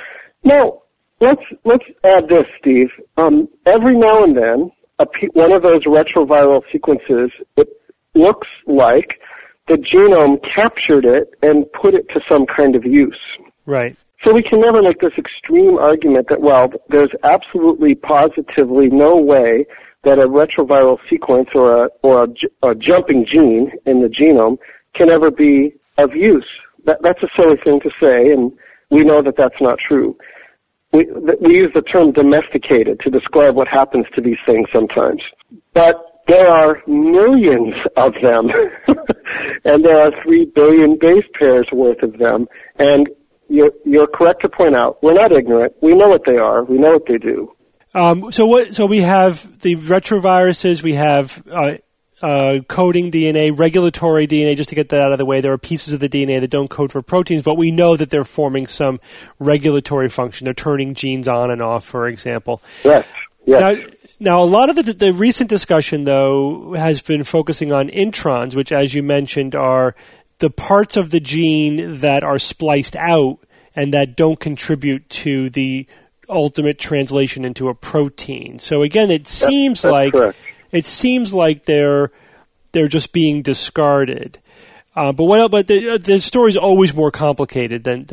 Now, let's add this, Steve. Every now and then, one of those retroviral sequences, it looks like the genome captured it and put it to some kind of use.
Right.
So we can never make this extreme argument that, well, there's absolutely positively no way that a retroviral sequence or a jumping gene in the genome can ever be of use. That's a silly thing to say, and we know that that's not true. We use the term domesticated to describe what happens to these things sometimes. But there are millions of them, and there are 3 billion base pairs worth of them. And you're correct to point out, we're not ignorant. We know what they are. We know what they do.
So we have the retroviruses, we have coding DNA, regulatory DNA, just to get that out of the way. There are pieces of the DNA that don't code for proteins, but we know that they're forming some regulatory function. They're turning genes on and off, for example.
Yes. Yes.
Now, a lot of the recent discussion, though, has been focusing on introns, which, as you mentioned, are the parts of the gene that are spliced out and that don't contribute to the ultimate translation into a protein. So again, it seems like they're just being discarded. But the story is always more complicated than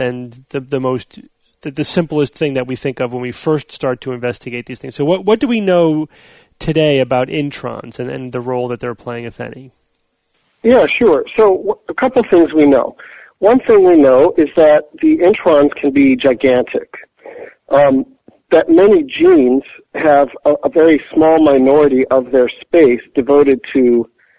the simplest thing that we think of when we first start to investigate these things. So what do we know today about introns and the role that they're playing, if any?
Yeah, sure. So a couple things we know. One thing we know is that the introns can be gigantic. That many genes have a very small minority of their space devoted to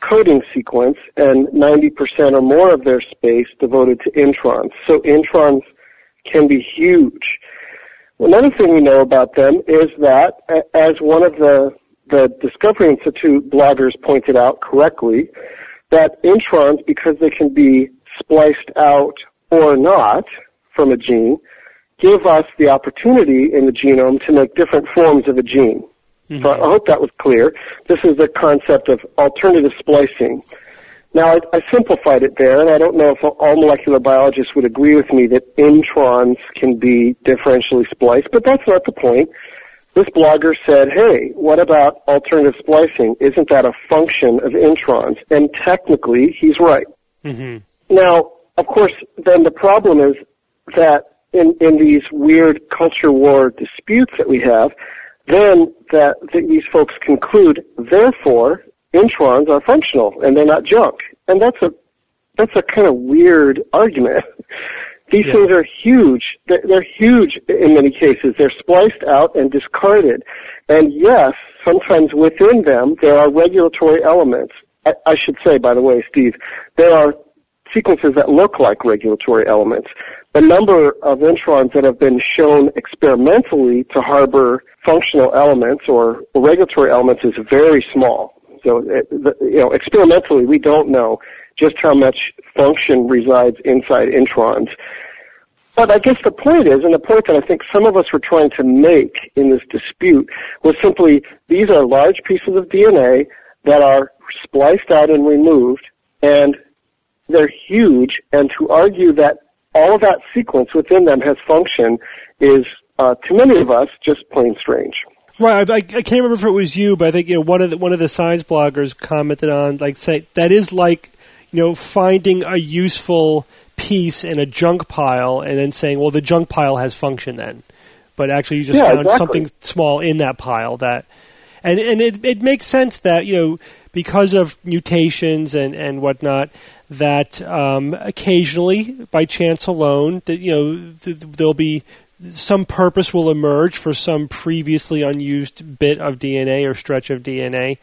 coding sequence and 90% or more of their space devoted to introns. So introns can be huge. Another thing we know about them is that, as one of the Discovery Institute bloggers pointed out correctly, that introns, because they can be spliced out or not from a gene, give us the opportunity in the genome to make different forms of a gene. Mm-hmm. So I hope that was clear. This is the concept of alternative splicing. Now, I simplified it there, and I don't know if all molecular biologists would agree with me that introns can be differentially spliced, but that's not the point. This blogger said, hey, what about alternative splicing? Isn't that a function of introns? And technically, he's right. Mm-hmm. Now, of course, then the problem is that in these weird culture war disputes that we have, then that these folks conclude, therefore, introns are functional and they're not junk. And that's a kind of weird argument. These things are huge. They're huge in many cases. They're spliced out and discarded. And yes, sometimes within them there are regulatory elements. I should say, by the way, Steve, there are sequences that look like regulatory elements. The number of introns that have been shown experimentally to harbor functional elements or regulatory elements is very small. So, experimentally, we don't know just how much function resides inside introns. But I guess the point is, and the point that I think some of us were trying to make in this dispute, was simply these are large pieces of DNA that are spliced out and removed, and they're huge, and to argue that all of that sequence within them has function is, to many of us, just plain strange.
Right, I can't remember if it was you, but I think one of the science bloggers commented on, say that is like, finding a useful piece in a junk pile and then saying, well, the junk pile has function then, but actually you just found something small in that pile that, and it makes sense that because of mutations and whatnot, that occasionally by chance alone that there'll be some purpose will emerge for some previously unused bit of DNA or stretch of DNA.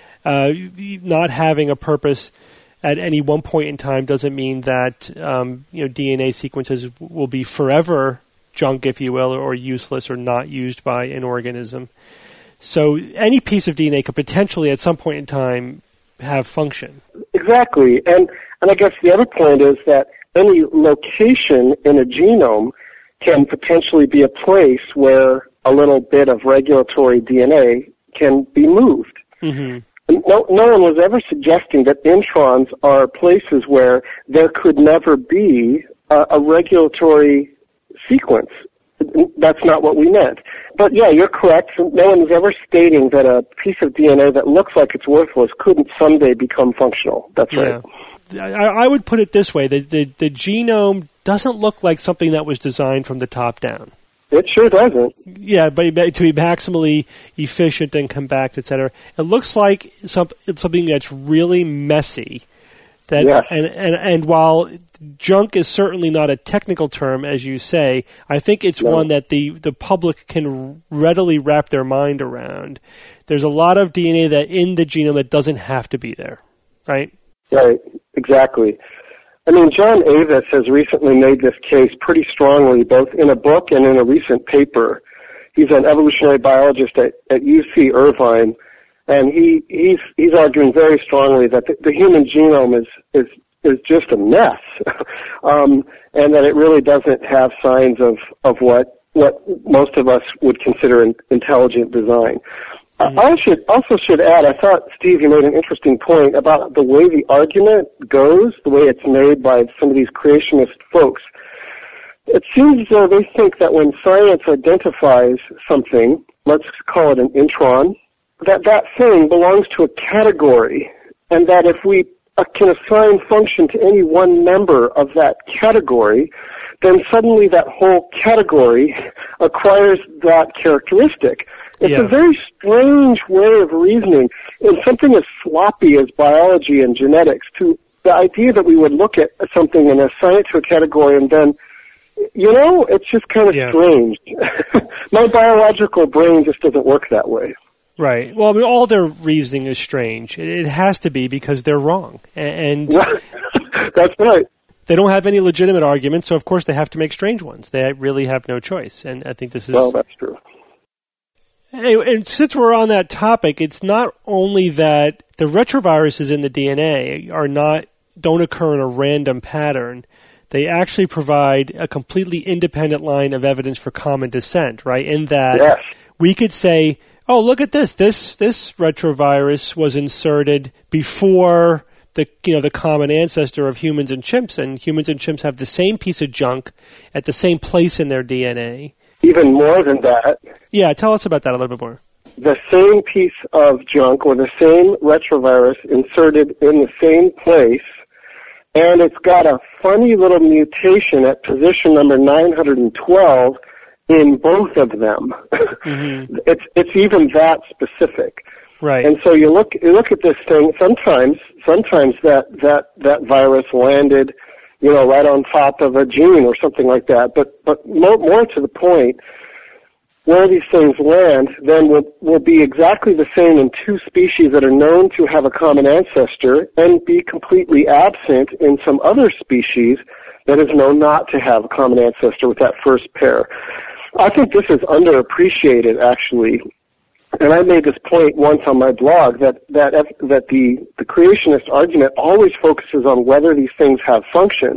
Not having a purpose at any one point in time doesn't mean that DNA sequences will be forever junk, if you will, or useless or not used by an organism. So any piece of DNA could potentially at some point in time have function.
Exactly. And I guess the other point is that any location in a genome can potentially be a place where a little bit of regulatory DNA can be moved. Mm-hmm. No one was ever suggesting that introns are places where there could never be a regulatory sequence. That's not what we meant. But yeah, you're correct. No one was ever stating that a piece of DNA that looks like it's worthless couldn't someday become functional. That's right.
I would put it this way. The genome doesn't look like something that was designed from the top down.
It sure doesn't.
Yeah, but to be maximally efficient and compact, etc. It looks like something that's really messy. And while junk is certainly not a technical term, as you say, I think it's one that the public can readily wrap their mind around. There's a lot of DNA that in the genome that doesn't have to be there, right?
Right, exactly. I mean, John Avis has recently made this case pretty strongly, both in a book and in a recent paper. He's an evolutionary biologist at UC Irvine, and he's arguing very strongly that the human genome is just a mess, and that it really doesn't have signs of what most of us would consider intelligent design. I also should add, I thought, Steve, you made an interesting point about the way the argument goes, the way it's made by some of these creationist folks. It seems as though they think that when science identifies something, let's call it an intron, that thing belongs to a category, and that if we can assign function to any one member of that category, then suddenly that whole category acquires that characteristic. It's a very strange way of reasoning in something as sloppy as biology and genetics, to the idea that we would look at something and assign it to a category and then, it's just kind of strange. My biological brain just doesn't work that way.
Right. Well, I mean, all their reasoning is strange. It has to be because they're wrong. And
that's right.
They don't have any legitimate arguments, so of course they have to make strange ones. They really have no choice. And I think this is...
Well, that's true.
And since we're on that topic, it's not only that the retroviruses in the DNA don't occur in a random pattern. They actually provide a completely independent line of evidence for common descent, right? In that we could say, oh, look at this. This retrovirus was inserted before the common ancestor of humans and chimps, and humans and chimps have the same piece of junk at the same place in their DNA.
Even more than that.
Yeah, tell us about that a little bit more.
The same piece of junk or the same retrovirus inserted in the same place, and it's got a funny little mutation at position number 912 in both of them. Mm-hmm. It's even that specific.
Right.
And so you look at this thing. Sometimes that virus landed, right on top of a gene or something like that. But more to the point, where these things land then will be exactly the same in two species that are known to have a common ancestor and be completely absent in some other species that is known not to have a common ancestor with that first pair. I think this is underappreciated, actually. And I made this point once on my blog that the creationist argument always focuses on whether these things have function.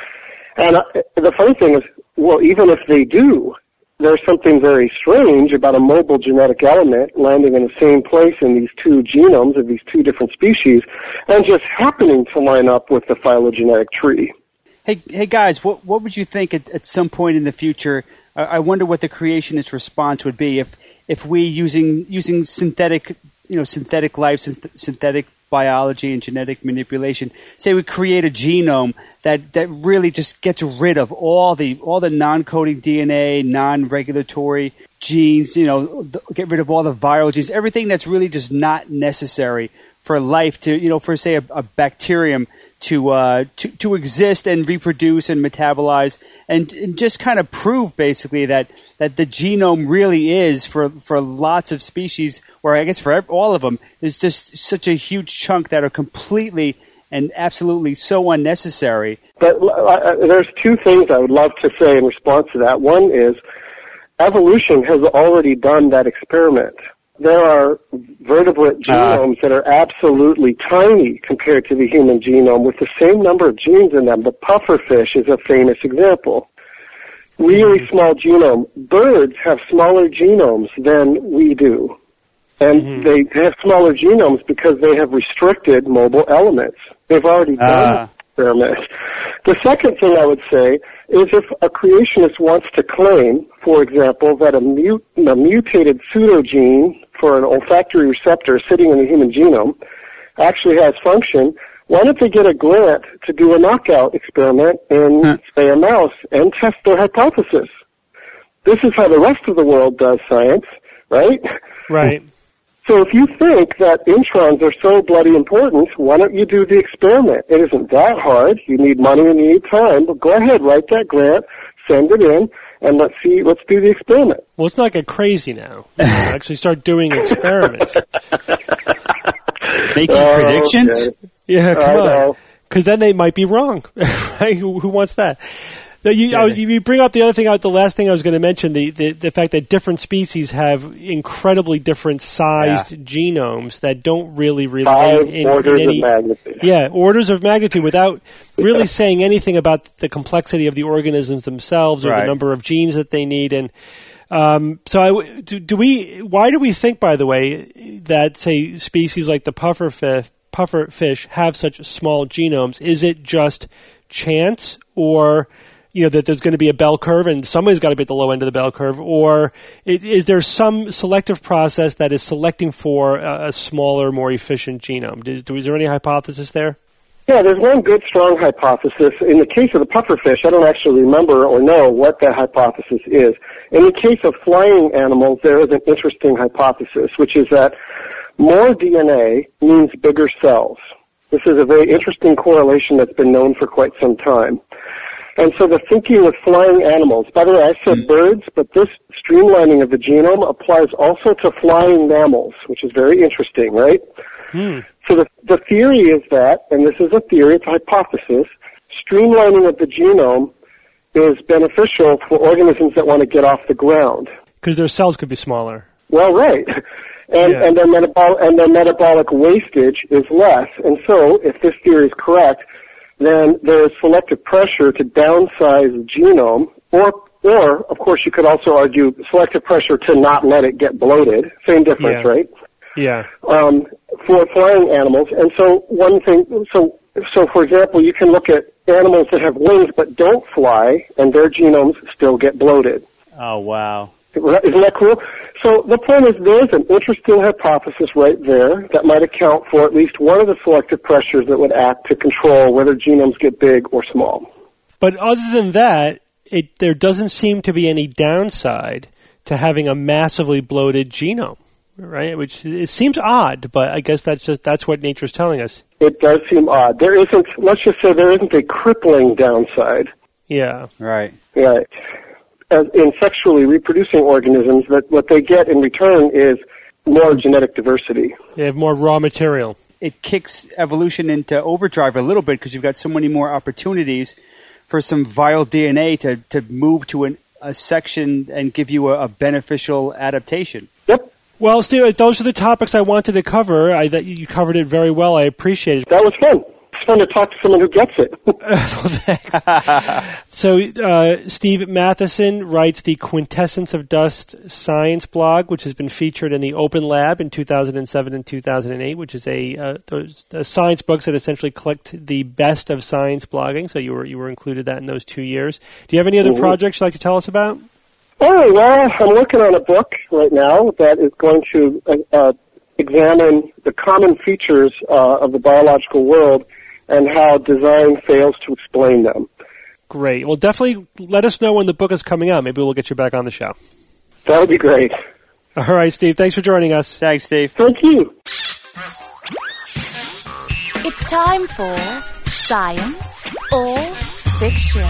And the funny thing is, well, even if they do, there's something very strange about a mobile genetic element landing in the same place in these two genomes of these two different species and just happening to line up with the phylogenetic tree.
Hey guys, what would you think at some point in the future? I wonder what the creationist response would be if we using synthetic life, synthetic biology and genetic manipulation, say we create a genome that really just gets rid of all the non-coding DNA, non-regulatory genes, get rid of all the viral genes, everything that's really just not necessary for life to, for say a bacterium to exist and reproduce and metabolize and just kind of prove basically that the genome really is for lots of species, or I guess for all of them, is just such a huge chunk that are completely and absolutely so unnecessary.
But there's two things I would love to say in response to that. One is evolution has already done that experiment. There are vertebrate genomes that are absolutely tiny compared to the human genome with the same number of genes in them. The pufferfish is a famous example. Really small genome. Birds have smaller genomes than we do. And they have smaller genomes because they have restricted mobile elements. They've already done experiments. The second thing I would say is if a creationist wants to claim, for example, that a mutated pseudogene for an olfactory receptor sitting in the human genome actually has function, why don't they get a grant to do a knockout experiment in, say, a mouse and test their hypothesis? This is how the rest of the world does science, right?
Right.
So if you think that introns are so bloody important, why don't you do the experiment? It isn't that hard. You need money and you need time, but go ahead, write that grant, send it in, and let's do the experiment.
Well, let's not get crazy now. Actually start doing experiments.
Making predictions?
Okay. Yeah, come on. Because then they might be wrong. Right? Who wants that? You bring up the other thing, the last thing I was going to mention, the fact that different species have incredibly different sized genomes that don't really relate in any...
of magnitude.
Yeah, orders of magnitude without really saying anything about the complexity of the organisms themselves or the number of genes that they need. And why do we think, by the way, that, say, species like the pufferfish have such small genomes? Is it just chance, or that there's going to be a bell curve and somebody's got to be at the low end of the bell curve, or is there some selective process that is selecting for a smaller, more efficient genome? Is there any hypothesis there?
Yeah, there's one good, strong hypothesis. In the case of the pufferfish, I don't actually remember or know what that hypothesis is. In the case of flying animals, there is an interesting hypothesis, which is that more DNA means bigger cells. This is a very interesting correlation that's been known for quite some time. And so they're thinking with flying animals. By the way, I said birds, but this streamlining of the genome applies also to flying mammals, which is very interesting, right? So the theory is that, and this is a theory, it's a hypothesis, streamlining of the genome is beneficial for organisms that want to get off the ground.
Because their cells could be smaller.
Well, right. And their metabolic wastage is less. And so, if this theory is correct, then there's selective pressure to downsize the genome, or of course you could also argue selective pressure to not let it get bloated. Same difference, right?
Yeah.
For flying animals. And so one thing, so for example, you can look at animals that have wings but don't fly, and their genomes still get bloated.
Oh, wow.
Isn't that cool? So the point is there's an interesting hypothesis right there that might account for at least one of the selective pressures that would act to control whether genomes get big or small.
But other than that, there doesn't seem to be any downside to having a massively bloated genome, right? Which it seems odd, but I guess that's what nature's telling us.
It does seem odd. There isn't, let's just say there isn't a crippling downside.
Yeah.
Right.
Right. In sexually reproducing organisms, that what they get in return is more genetic diversity.
They have more raw material.
It kicks evolution into overdrive a little bit because you've got so many more opportunities for some viral DNA to move to a section and give you a beneficial adaptation.
Yep.
Well, Steve, those are the topics I wanted to cover. You covered it very well. I appreciate it.
That was fun. It's fun to talk to someone who gets it.
Well, thanks. So, Steve Matheson writes the Quintessence of Dust Science blog, which has been featured in the Open Lab in 2007 and 2008, which is a science books that essentially collect the best of science blogging. So you were included that in those 2 years. Do you have any other projects you'd like to tell us about?
Oh, well, I'm working on a book right now that is going to examine the common features of the biological world and how design fails to explain them.
Great. Well, definitely let us know when the book is coming out. Maybe we'll get you back on the show.
That would be great.
All right, Steve. Thanks for joining us.
Thanks, Steve.
Thank you.
It's time for Science or Fiction.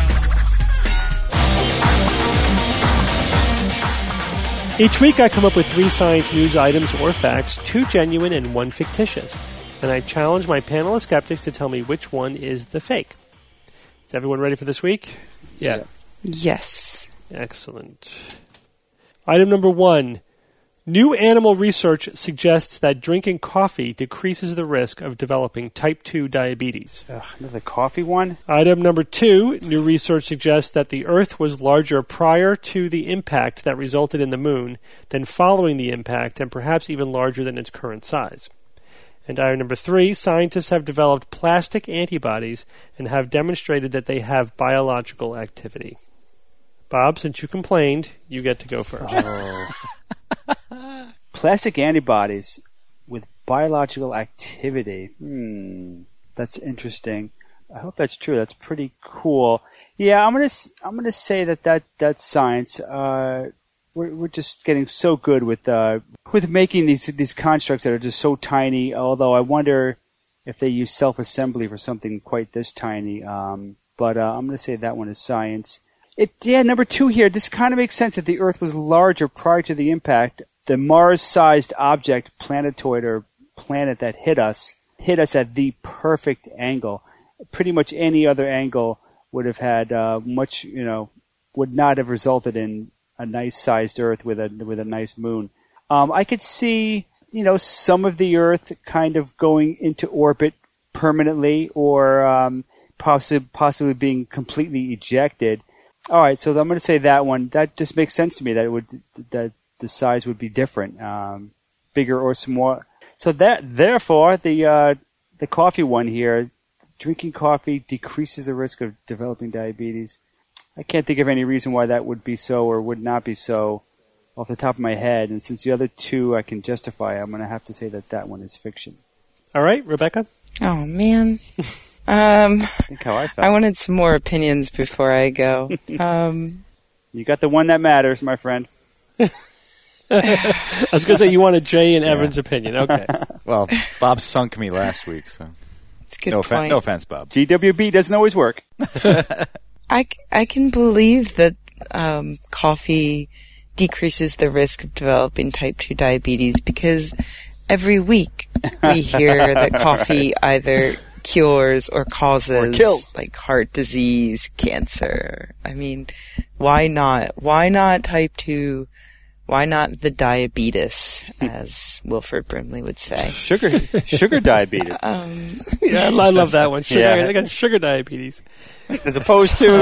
Each week I come up with 3 science news items or facts, 2 genuine and 1 fictitious. And I challenge my panel of skeptics to tell me which one is the fake. Is everyone ready for this week?
Yeah.
Yes.
Excellent. Item number 1. New animal research suggests that drinking coffee decreases the risk of developing type 2 diabetes.
Another coffee one?
Item number 2. New research suggests that the Earth was larger prior to the impact that resulted in the Moon than following the impact, and perhaps even larger than its current size. And item number 3, scientists have developed plastic antibodies and have demonstrated that they have biological activity. Bob, since you complained, you get to go first.
Plastic antibodies with biological activity. That's interesting. I hope that's true. That's pretty cool. Yeah, I'm gonna say that's science. We're just getting so good with making these constructs that are just so tiny. Although I wonder if they use self-assembly for something quite this tiny. But I'm going to say that one is science. Number 2 here. This kind of makes sense that the Earth was larger prior to the impact. The Mars-sized object, planetoid or planet that hit us at the perfect angle. Pretty much any other angle would have had would not have resulted in a nice-sized Earth with a nice moon. I could see, some of the Earth kind of going into orbit permanently, or possibly being completely ejected. All right, so I'm going to say that one. That just makes sense to me that the size would be different, bigger or smaller. So therefore, the coffee one here, drinking coffee decreases the risk of developing diabetes. I can't think of any reason why that would be so or would not be so off the top of my head. And since the other 2 I can justify, I'm going to have to say that one is fiction.
All right, Rebecca?
Oh, man.
I think how I felt.
I wanted some more opinions before I go.
You got the one that matters, my friend.
I was going to say you wanted Jay and Evan's opinion. Okay.
Well, Bob sunk me last week, so
It's a good point.
No offense, Bob.
GWB doesn't always work.
I can believe that coffee decreases the risk of developing type 2 diabetes because every week we hear that coffee either cures or causes
or kills,
like heart disease, cancer. I mean, why not? Why not type 2? Why not the diabetes, as Wilford Brimley would say?
Sugar diabetes.
Yeah, I love that one. Sugar, yeah. They got sugar diabetes.
As opposed to...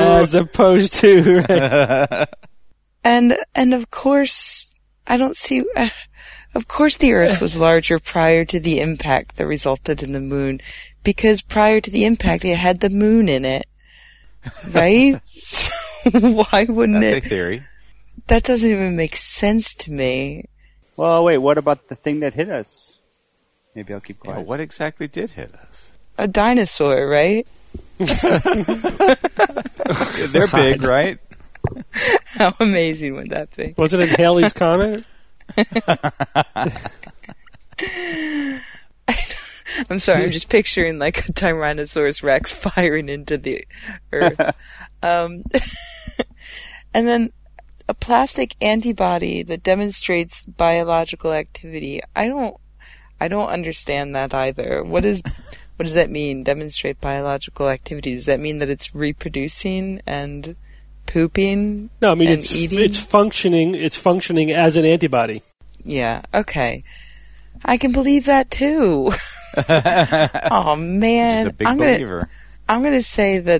Right.
And of course, I don't see... of course the Earth was larger prior to the impact that resulted in the moon, because prior to the impact it had the moon in it. Right? Why wouldn't it...
That's a theory.
That doesn't even make sense to me.
Well, wait, what about the thing that hit us? Maybe I'll keep quiet.
Yeah, what exactly did hit us?
A dinosaur, right?
They're big, right?
How amazing would that be?
Was it in Halley's Comet?
I'm sorry, I'm just picturing like a Tyrannosaurus Rex firing into the Earth. And then a plastic antibody that demonstrates biological activity. I don't understand that either. What does that mean? Demonstrate biological activity? Does that mean that it's reproducing and pooping?
No, I mean
and eating?
It's functioning. It's functioning as an antibody.
Yeah. Okay. I can believe that too. Oh man,
Just a big believer.
I'm gonna say that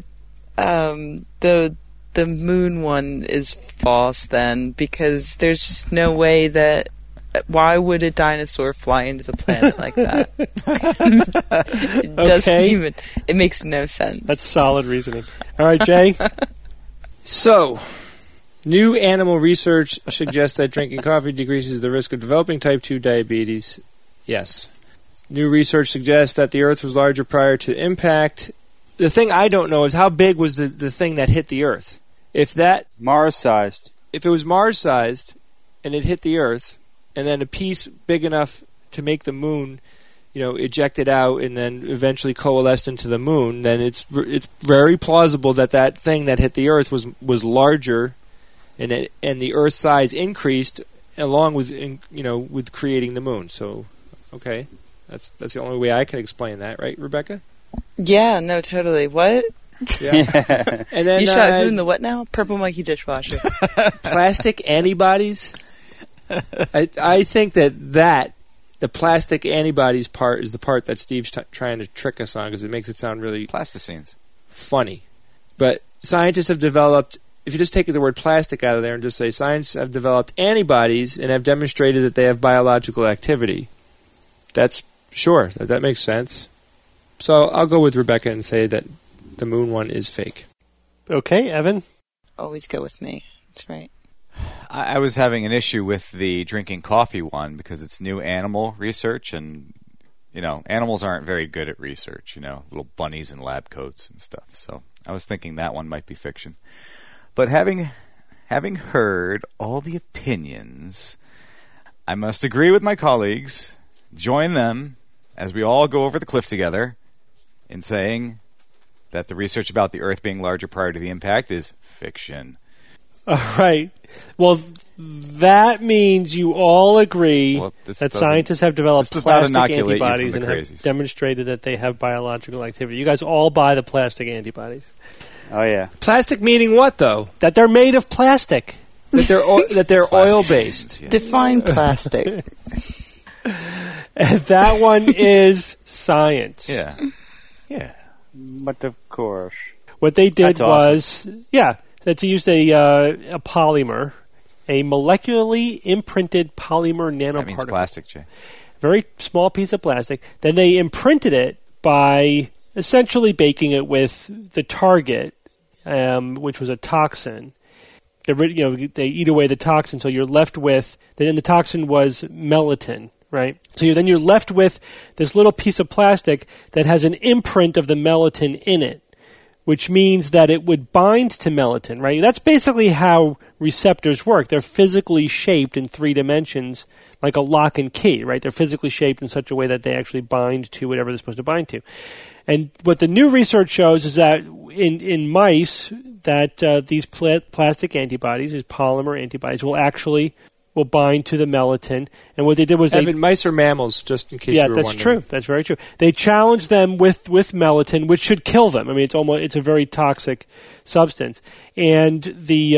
the moon one is false then, because there's just no way that. Why would a dinosaur fly into the planet like that? It doesn't even. It makes no sense.
That's solid reasoning. All right, Jay.
So, new animal research suggests that drinking coffee decreases the risk of developing type 2 diabetes. Yes. New research suggests that the Earth was larger prior to impact. The thing I don't know is how big was the thing that hit the Earth?
Mars-sized.
If it was Mars-sized and it hit the Earth, and then a piece big enough to make the moon, ejected out and then eventually coalesced into the moon, then it's very plausible that thing that hit the Earth was larger, and the Earth's size increased along with with creating the moon. So, okay, that's the only way I can explain that, right, Rebecca?
Yeah, no, totally. What?
Yeah. And then
you shot who in the what now? Purple Monkey dishwasher.
Plastic antibodies. I think that the plastic antibodies part is the part that Steve's trying to trick us on, because it makes it sound really
plasticines
funny. But scientists have developed, if you just take the word plastic out of there and just say science have developed antibodies and have demonstrated that they have biological activity, that's sure, that makes sense. So I'll go with Rebecca and say that the moon one is fake.
Okay, Evan?
Always go with me. That's right.
I was having an issue with the drinking coffee one because it's new animal research, and animals aren't very good at research. Little bunnies in lab coats and stuff. So I was thinking that one might be fiction. But having heard all the opinions, I must agree with my colleagues, join them as we all go over the cliff together in saying that the research about the Earth being larger prior to the impact is fiction.
All right. Well, that means you all agree that scientists have developed plastic antibodies and have demonstrated that they have biological activity. You guys all buy the plastic antibodies.
Oh, yeah.
Plastic meaning what, though?
That they're made of plastic.
That they're oil-based.
Yes. Define plastic.
And that one is science.
Yeah. Yeah.
But of course.
What they did was,
awesome.
That's used a polymer, a molecularly imprinted polymer nanoparticle.
That means plastic, Jay.
Very small piece of plastic. Then they imprinted it by essentially baking it with the target, which was a toxin. They eat away the toxin, so you're left with. Then the toxin was melatonin, right? So then you're left with this little piece of plastic that has an imprint of the melatonin in it, which means that it would bind to melatonin, right? That's basically how receptors work. They're physically shaped in 3 dimensions, like a lock and key, right? They're physically shaped in such a way that they actually bind to whatever they're supposed to bind to. And what the new research shows is that in mice, that these plastic antibodies, these polymer antibodies, will bind to the melittin. And what they did was
mice or mammals, just in case you were wondering. Yeah,
that's true. That's very true. They challenged them with melittin, which should kill them. I mean, it's a very toxic substance. And the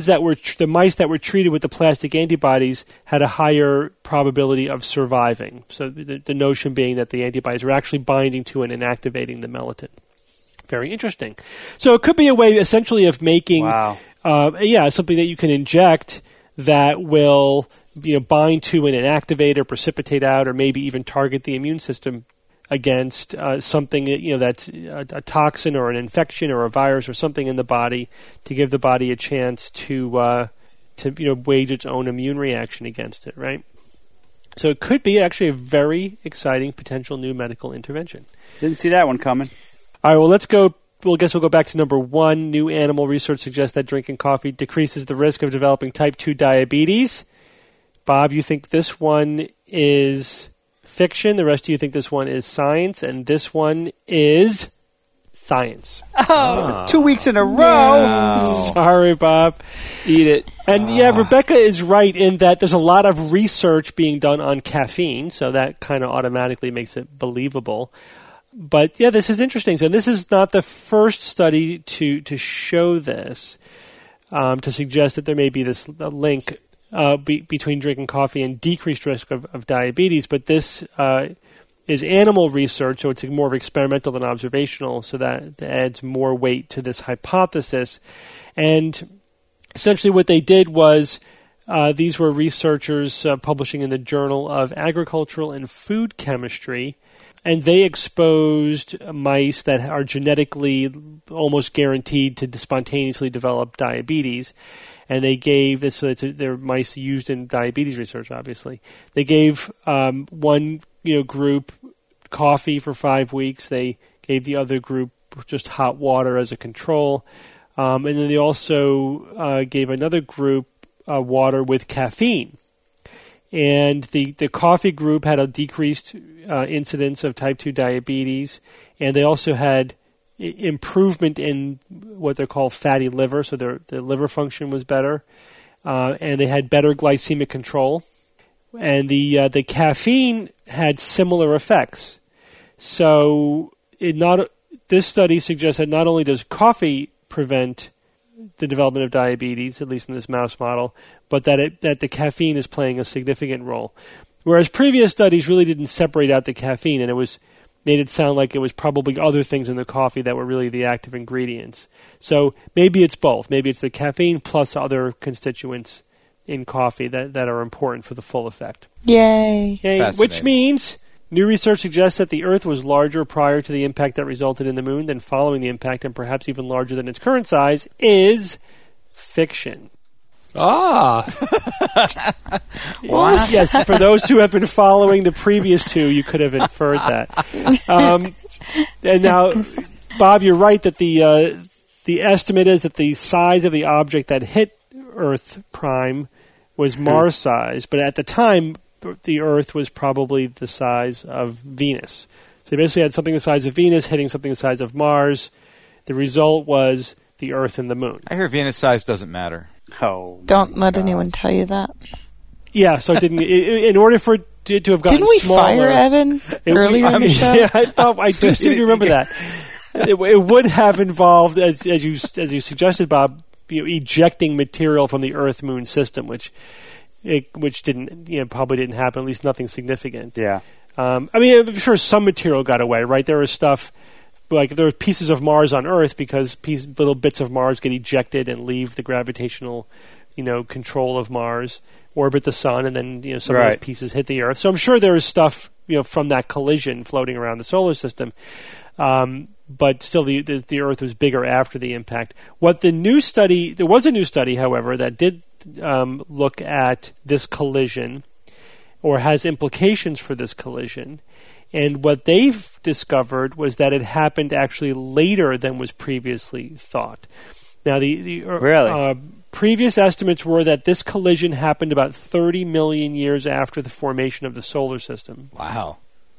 mice that were treated with the plastic antibodies had a higher probability of surviving. So the notion being that the antibodies were actually binding to and inactivating the melittin. Very interesting. So it could be a way, essentially, of making something that you can inject that will bind to and inactivate or precipitate out or maybe even target the immune system against something that's a toxin or an infection or a virus or something in the body, to give the body a chance to wage its own immune reaction against it, right? So it could be actually a very exciting potential new medical intervention.
Didn't see that one coming.
All right, well, let's go. Well, I guess we'll go back to number 1. New animal research suggests that drinking coffee decreases the risk of developing type 2 diabetes. Bob, you think this one is fiction. The rest of you think this one is science. And this one is science.
2 weeks in a row.
No. Sorry, Bob.
Eat it.
And Rebecca is right in that there's a lot of research being done on caffeine, so that kind of automatically makes it believable. But, this is interesting. So this is not the first study to show this, to suggest that there may be this link between drinking coffee and decreased risk of diabetes. But this is animal research, so it's more experimental than observational, so that adds more weight to this hypothesis. And essentially what they did was these were researchers publishing in the Journal of Agricultural and Food Chemistry, and they exposed mice that are genetically almost guaranteed to spontaneously develop diabetes. And they gave this, so they're mice used in diabetes research, obviously. They gave one group coffee for 5 weeks. They gave the other group just hot water as a control. And then they also gave another group water with caffeine. And the coffee group had a decreased incidence of type 2 diabetes, and they also had improvement in what they're called fatty liver, so their liver function was better, and they had better glycemic control. And the caffeine had similar effects. So this study suggests that not only does coffee prevent the development of diabetes, at least in this mouse model, but that the caffeine is playing a significant role. Whereas previous studies really didn't separate out the caffeine, and made it sound like it was probably other things in the coffee that were really the active ingredients. So maybe it's both. Maybe it's the caffeine plus other constituents in coffee that are important for the full effect.
Yay.
Which means new research suggests that the Earth was larger prior to the impact that resulted in the Moon than following the impact, and perhaps even larger than its current size, is fiction.
Wow.
Yes, for those who have been following the previous two, you could have inferred that. And now, Bob, you're right that the estimate is that the size of the object that hit Earth prime was Mars size, but at the time, the Earth was probably the size of Venus. So they basically had something the size of Venus hitting something the size of Mars. The result was the Earth and the Moon.
I hear Venus size doesn't matter.
Oh,
don't let anyone tell you that.
Yeah, so it didn't. In order for it to have gotten
didn't we
smaller,
fire Evan earlier in the show?
Yeah, I do seem to remember that. It would have involved, as you suggested, Bob, ejecting material from the Earth-Moon system, which didn't, probably didn't happen. At least nothing significant.
Yeah.
I'm sure some material got away. Right, there was stuff. Like there are pieces of Mars on Earth because little bits of Mars get ejected and leave the gravitational, control of Mars, orbit the sun, and then some of those pieces hit the Earth. So I'm sure there is stuff from that collision floating around the solar system. But still, the Earth was bigger after the impact. There was a new study, however, that did look at this collision, or has implications for this collision. And what they've discovered was that it happened actually later than was previously thought. Now, the previous estimates were that this collision happened about 30 million years after the formation of the solar system.
Wow.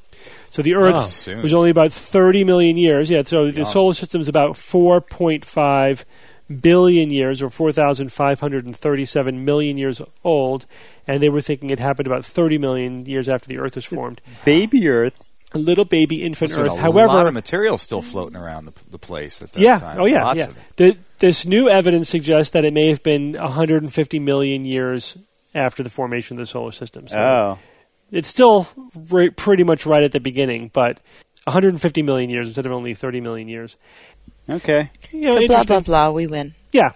So the Earth was only about 30 million years. Yeah, so the solar system is about 4.5 billion years, or 4,537 million years old, and they were thinking it happened about 30 million years after the Earth was formed.
Baby Earth.
A little baby infant Earth.
However, a lot of material still floating around the place at that time.
Oh, yeah. Lots of it. This new evidence suggests that it may have been 150 million years after the formation of the solar system. So it's still pretty much right at the beginning, but 150 million years instead of only 30 million years.
Okay.
So blah, blah, blah, we win.
Yeah.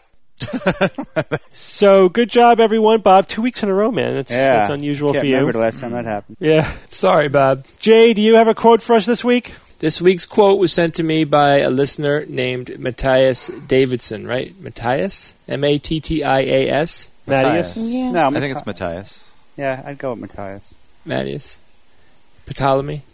So good job, everyone. Bob, 2 weeks in a row, man. That's unusual for you. I
remember the last time that happened.
Yeah.
Sorry, Bob.
Jay, do you have a quote for us this week?
This week's quote was sent to me by a listener named Matthias Davidson, right? Matthias? M-A-T-T-I-A-S?
Matthias?
Yeah.
No, I think it's Matthias.
Yeah, I'd go with Matthias.
Matthias. Ptolemy.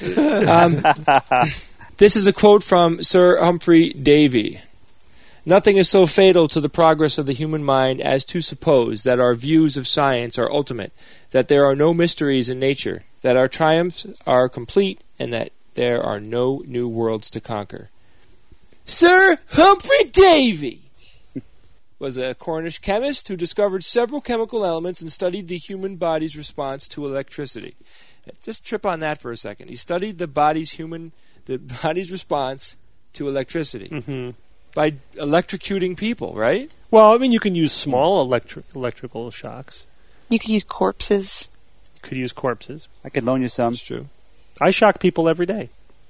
This is a quote from Sir Humphrey Davy. Nothing is so fatal to the progress of the human mind as to suppose that our views of science are ultimate, that there are no mysteries in nature, that our triumphs are complete, and that there are no new worlds to conquer. Sir Humphrey Davy was a Cornish chemist who discovered several chemical elements and studied the human body's response to electricity. Just trip on that for a second. He studied the body's response to electricity by electrocuting people, right?
Well, I mean, you can use small electrical shocks.
You could use corpses.
You could use corpses.
I could loan you some.
That's true.
I shock people every day.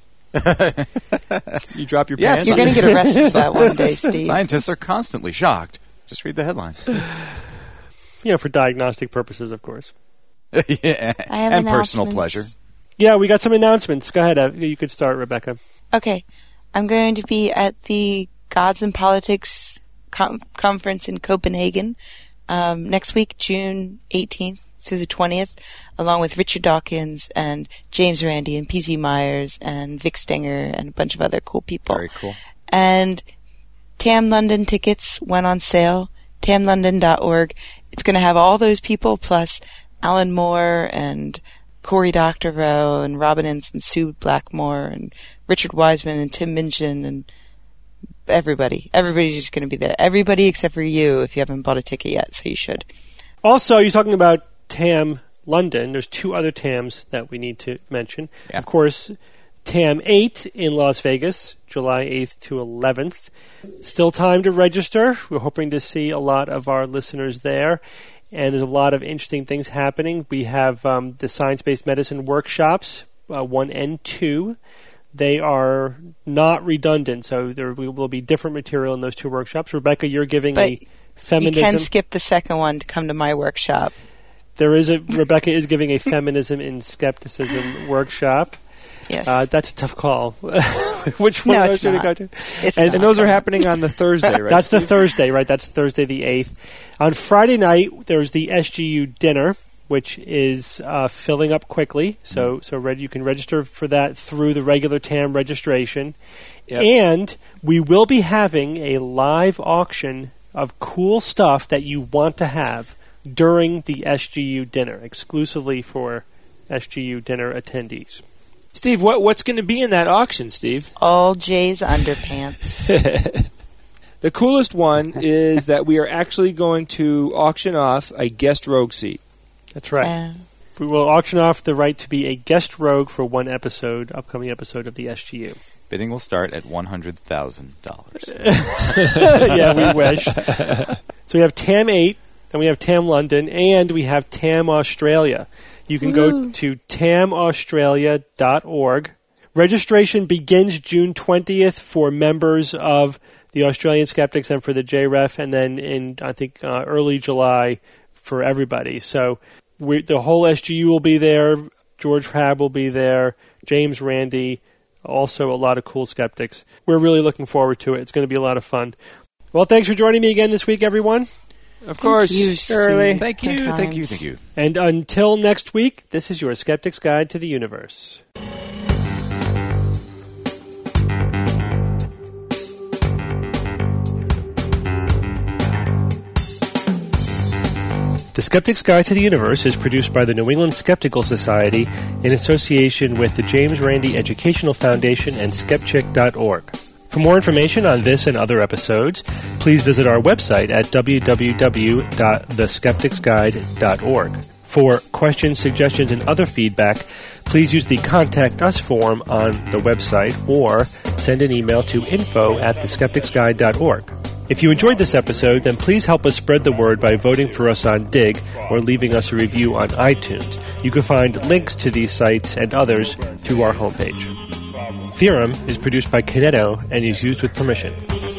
You drop your pants?
You're going to get arrested for that one day, Steve.
Scientists are constantly shocked. Just read the headlines.
For diagnostic purposes, of course.
Yeah, and personal pleasure.
Yeah, we got some announcements. Go ahead. You could start, Rebecca.
Okay. I'm going to be at the Gods and Politics conference in Copenhagen next week, June 18th through the 20th, along with Richard Dawkins and James Randi and P.Z. Myers and Vic Stenger and a bunch of other cool people.
Very cool.
And TAM London tickets went on sale, tamlondon.org. It's going to have all those people plus Alan Moore and Cory Doctorow and Robin Ince and Sue Blackmore and Richard Wiseman and Tim Minchin and everybody. Everybody's just going to be there. Everybody except for you if you haven't bought a ticket yet, so you should.
Also, you're talking about TAM London. There's two other TAMs that we need to mention. Yeah. Of course, TAM 8 in Las Vegas, July 8th to 11th. Still time to register. We're hoping to see a lot of our listeners there. And there's a lot of interesting things happening. We have the science-based medicine workshops, 1 and 2. They are not redundant, so there will be different material in those two workshops. Rebecca, you're giving a feminism.
You can skip the second one to come to my workshop.
Rebecca is giving a feminism in skepticism workshop.
Yes.
That's a tough call. Which one of those do we go to?
And those are happening on the Thursday, right?
That's the Thursday, right? That's Thursday the 8th. On Friday night, there's the SGU dinner, which is filling up quickly. So you can register for that through the regular TAM registration. Yep. And we will be having a live auction of cool stuff that you want to have during the SGU dinner, exclusively for SGU dinner attendees.
Steve, what's going to be in that auction, Steve?
All Jay's underpants.
The coolest one is that we are actually going to auction off a guest rogue seat.
That's right. We will auction off the right to be a guest rogue for one upcoming episode of the SGU.
Bidding will start at
$100,000. Yeah, we wish. So we have TAM 8, then we have TAM London, and we have TAM Australia. You can go to tamaustralia.org. Registration begins June 20th for members of the Australian Skeptics and for the JREF, and then in, I think, early July for everybody. So the whole SGU will be there. George Hrab will be there. James Randi, also a lot of cool skeptics. We're really looking forward to it. It's going to be a lot of fun. Well, thanks for joining me again this week, everyone.
Of course.
Thank you, Shirley.
Thank you.
And until next week, this is your Skeptic's Guide to the Universe. The Skeptic's Guide to the Universe is produced by the New England Skeptical Society in association with the James Randi Educational Foundation and Skepchick.org. For more information on this and other episodes, please visit our website at www.theskepticsguide.org. For questions, suggestions, and other feedback, please use the Contact Us form on the website or send an email to info@theskepticsguide.org. If you enjoyed this episode, then please help us spread the word by voting for us on Dig or leaving us a review on iTunes. You can find links to these sites and others through our homepage. Theorem is produced by Kineto and is used with permission.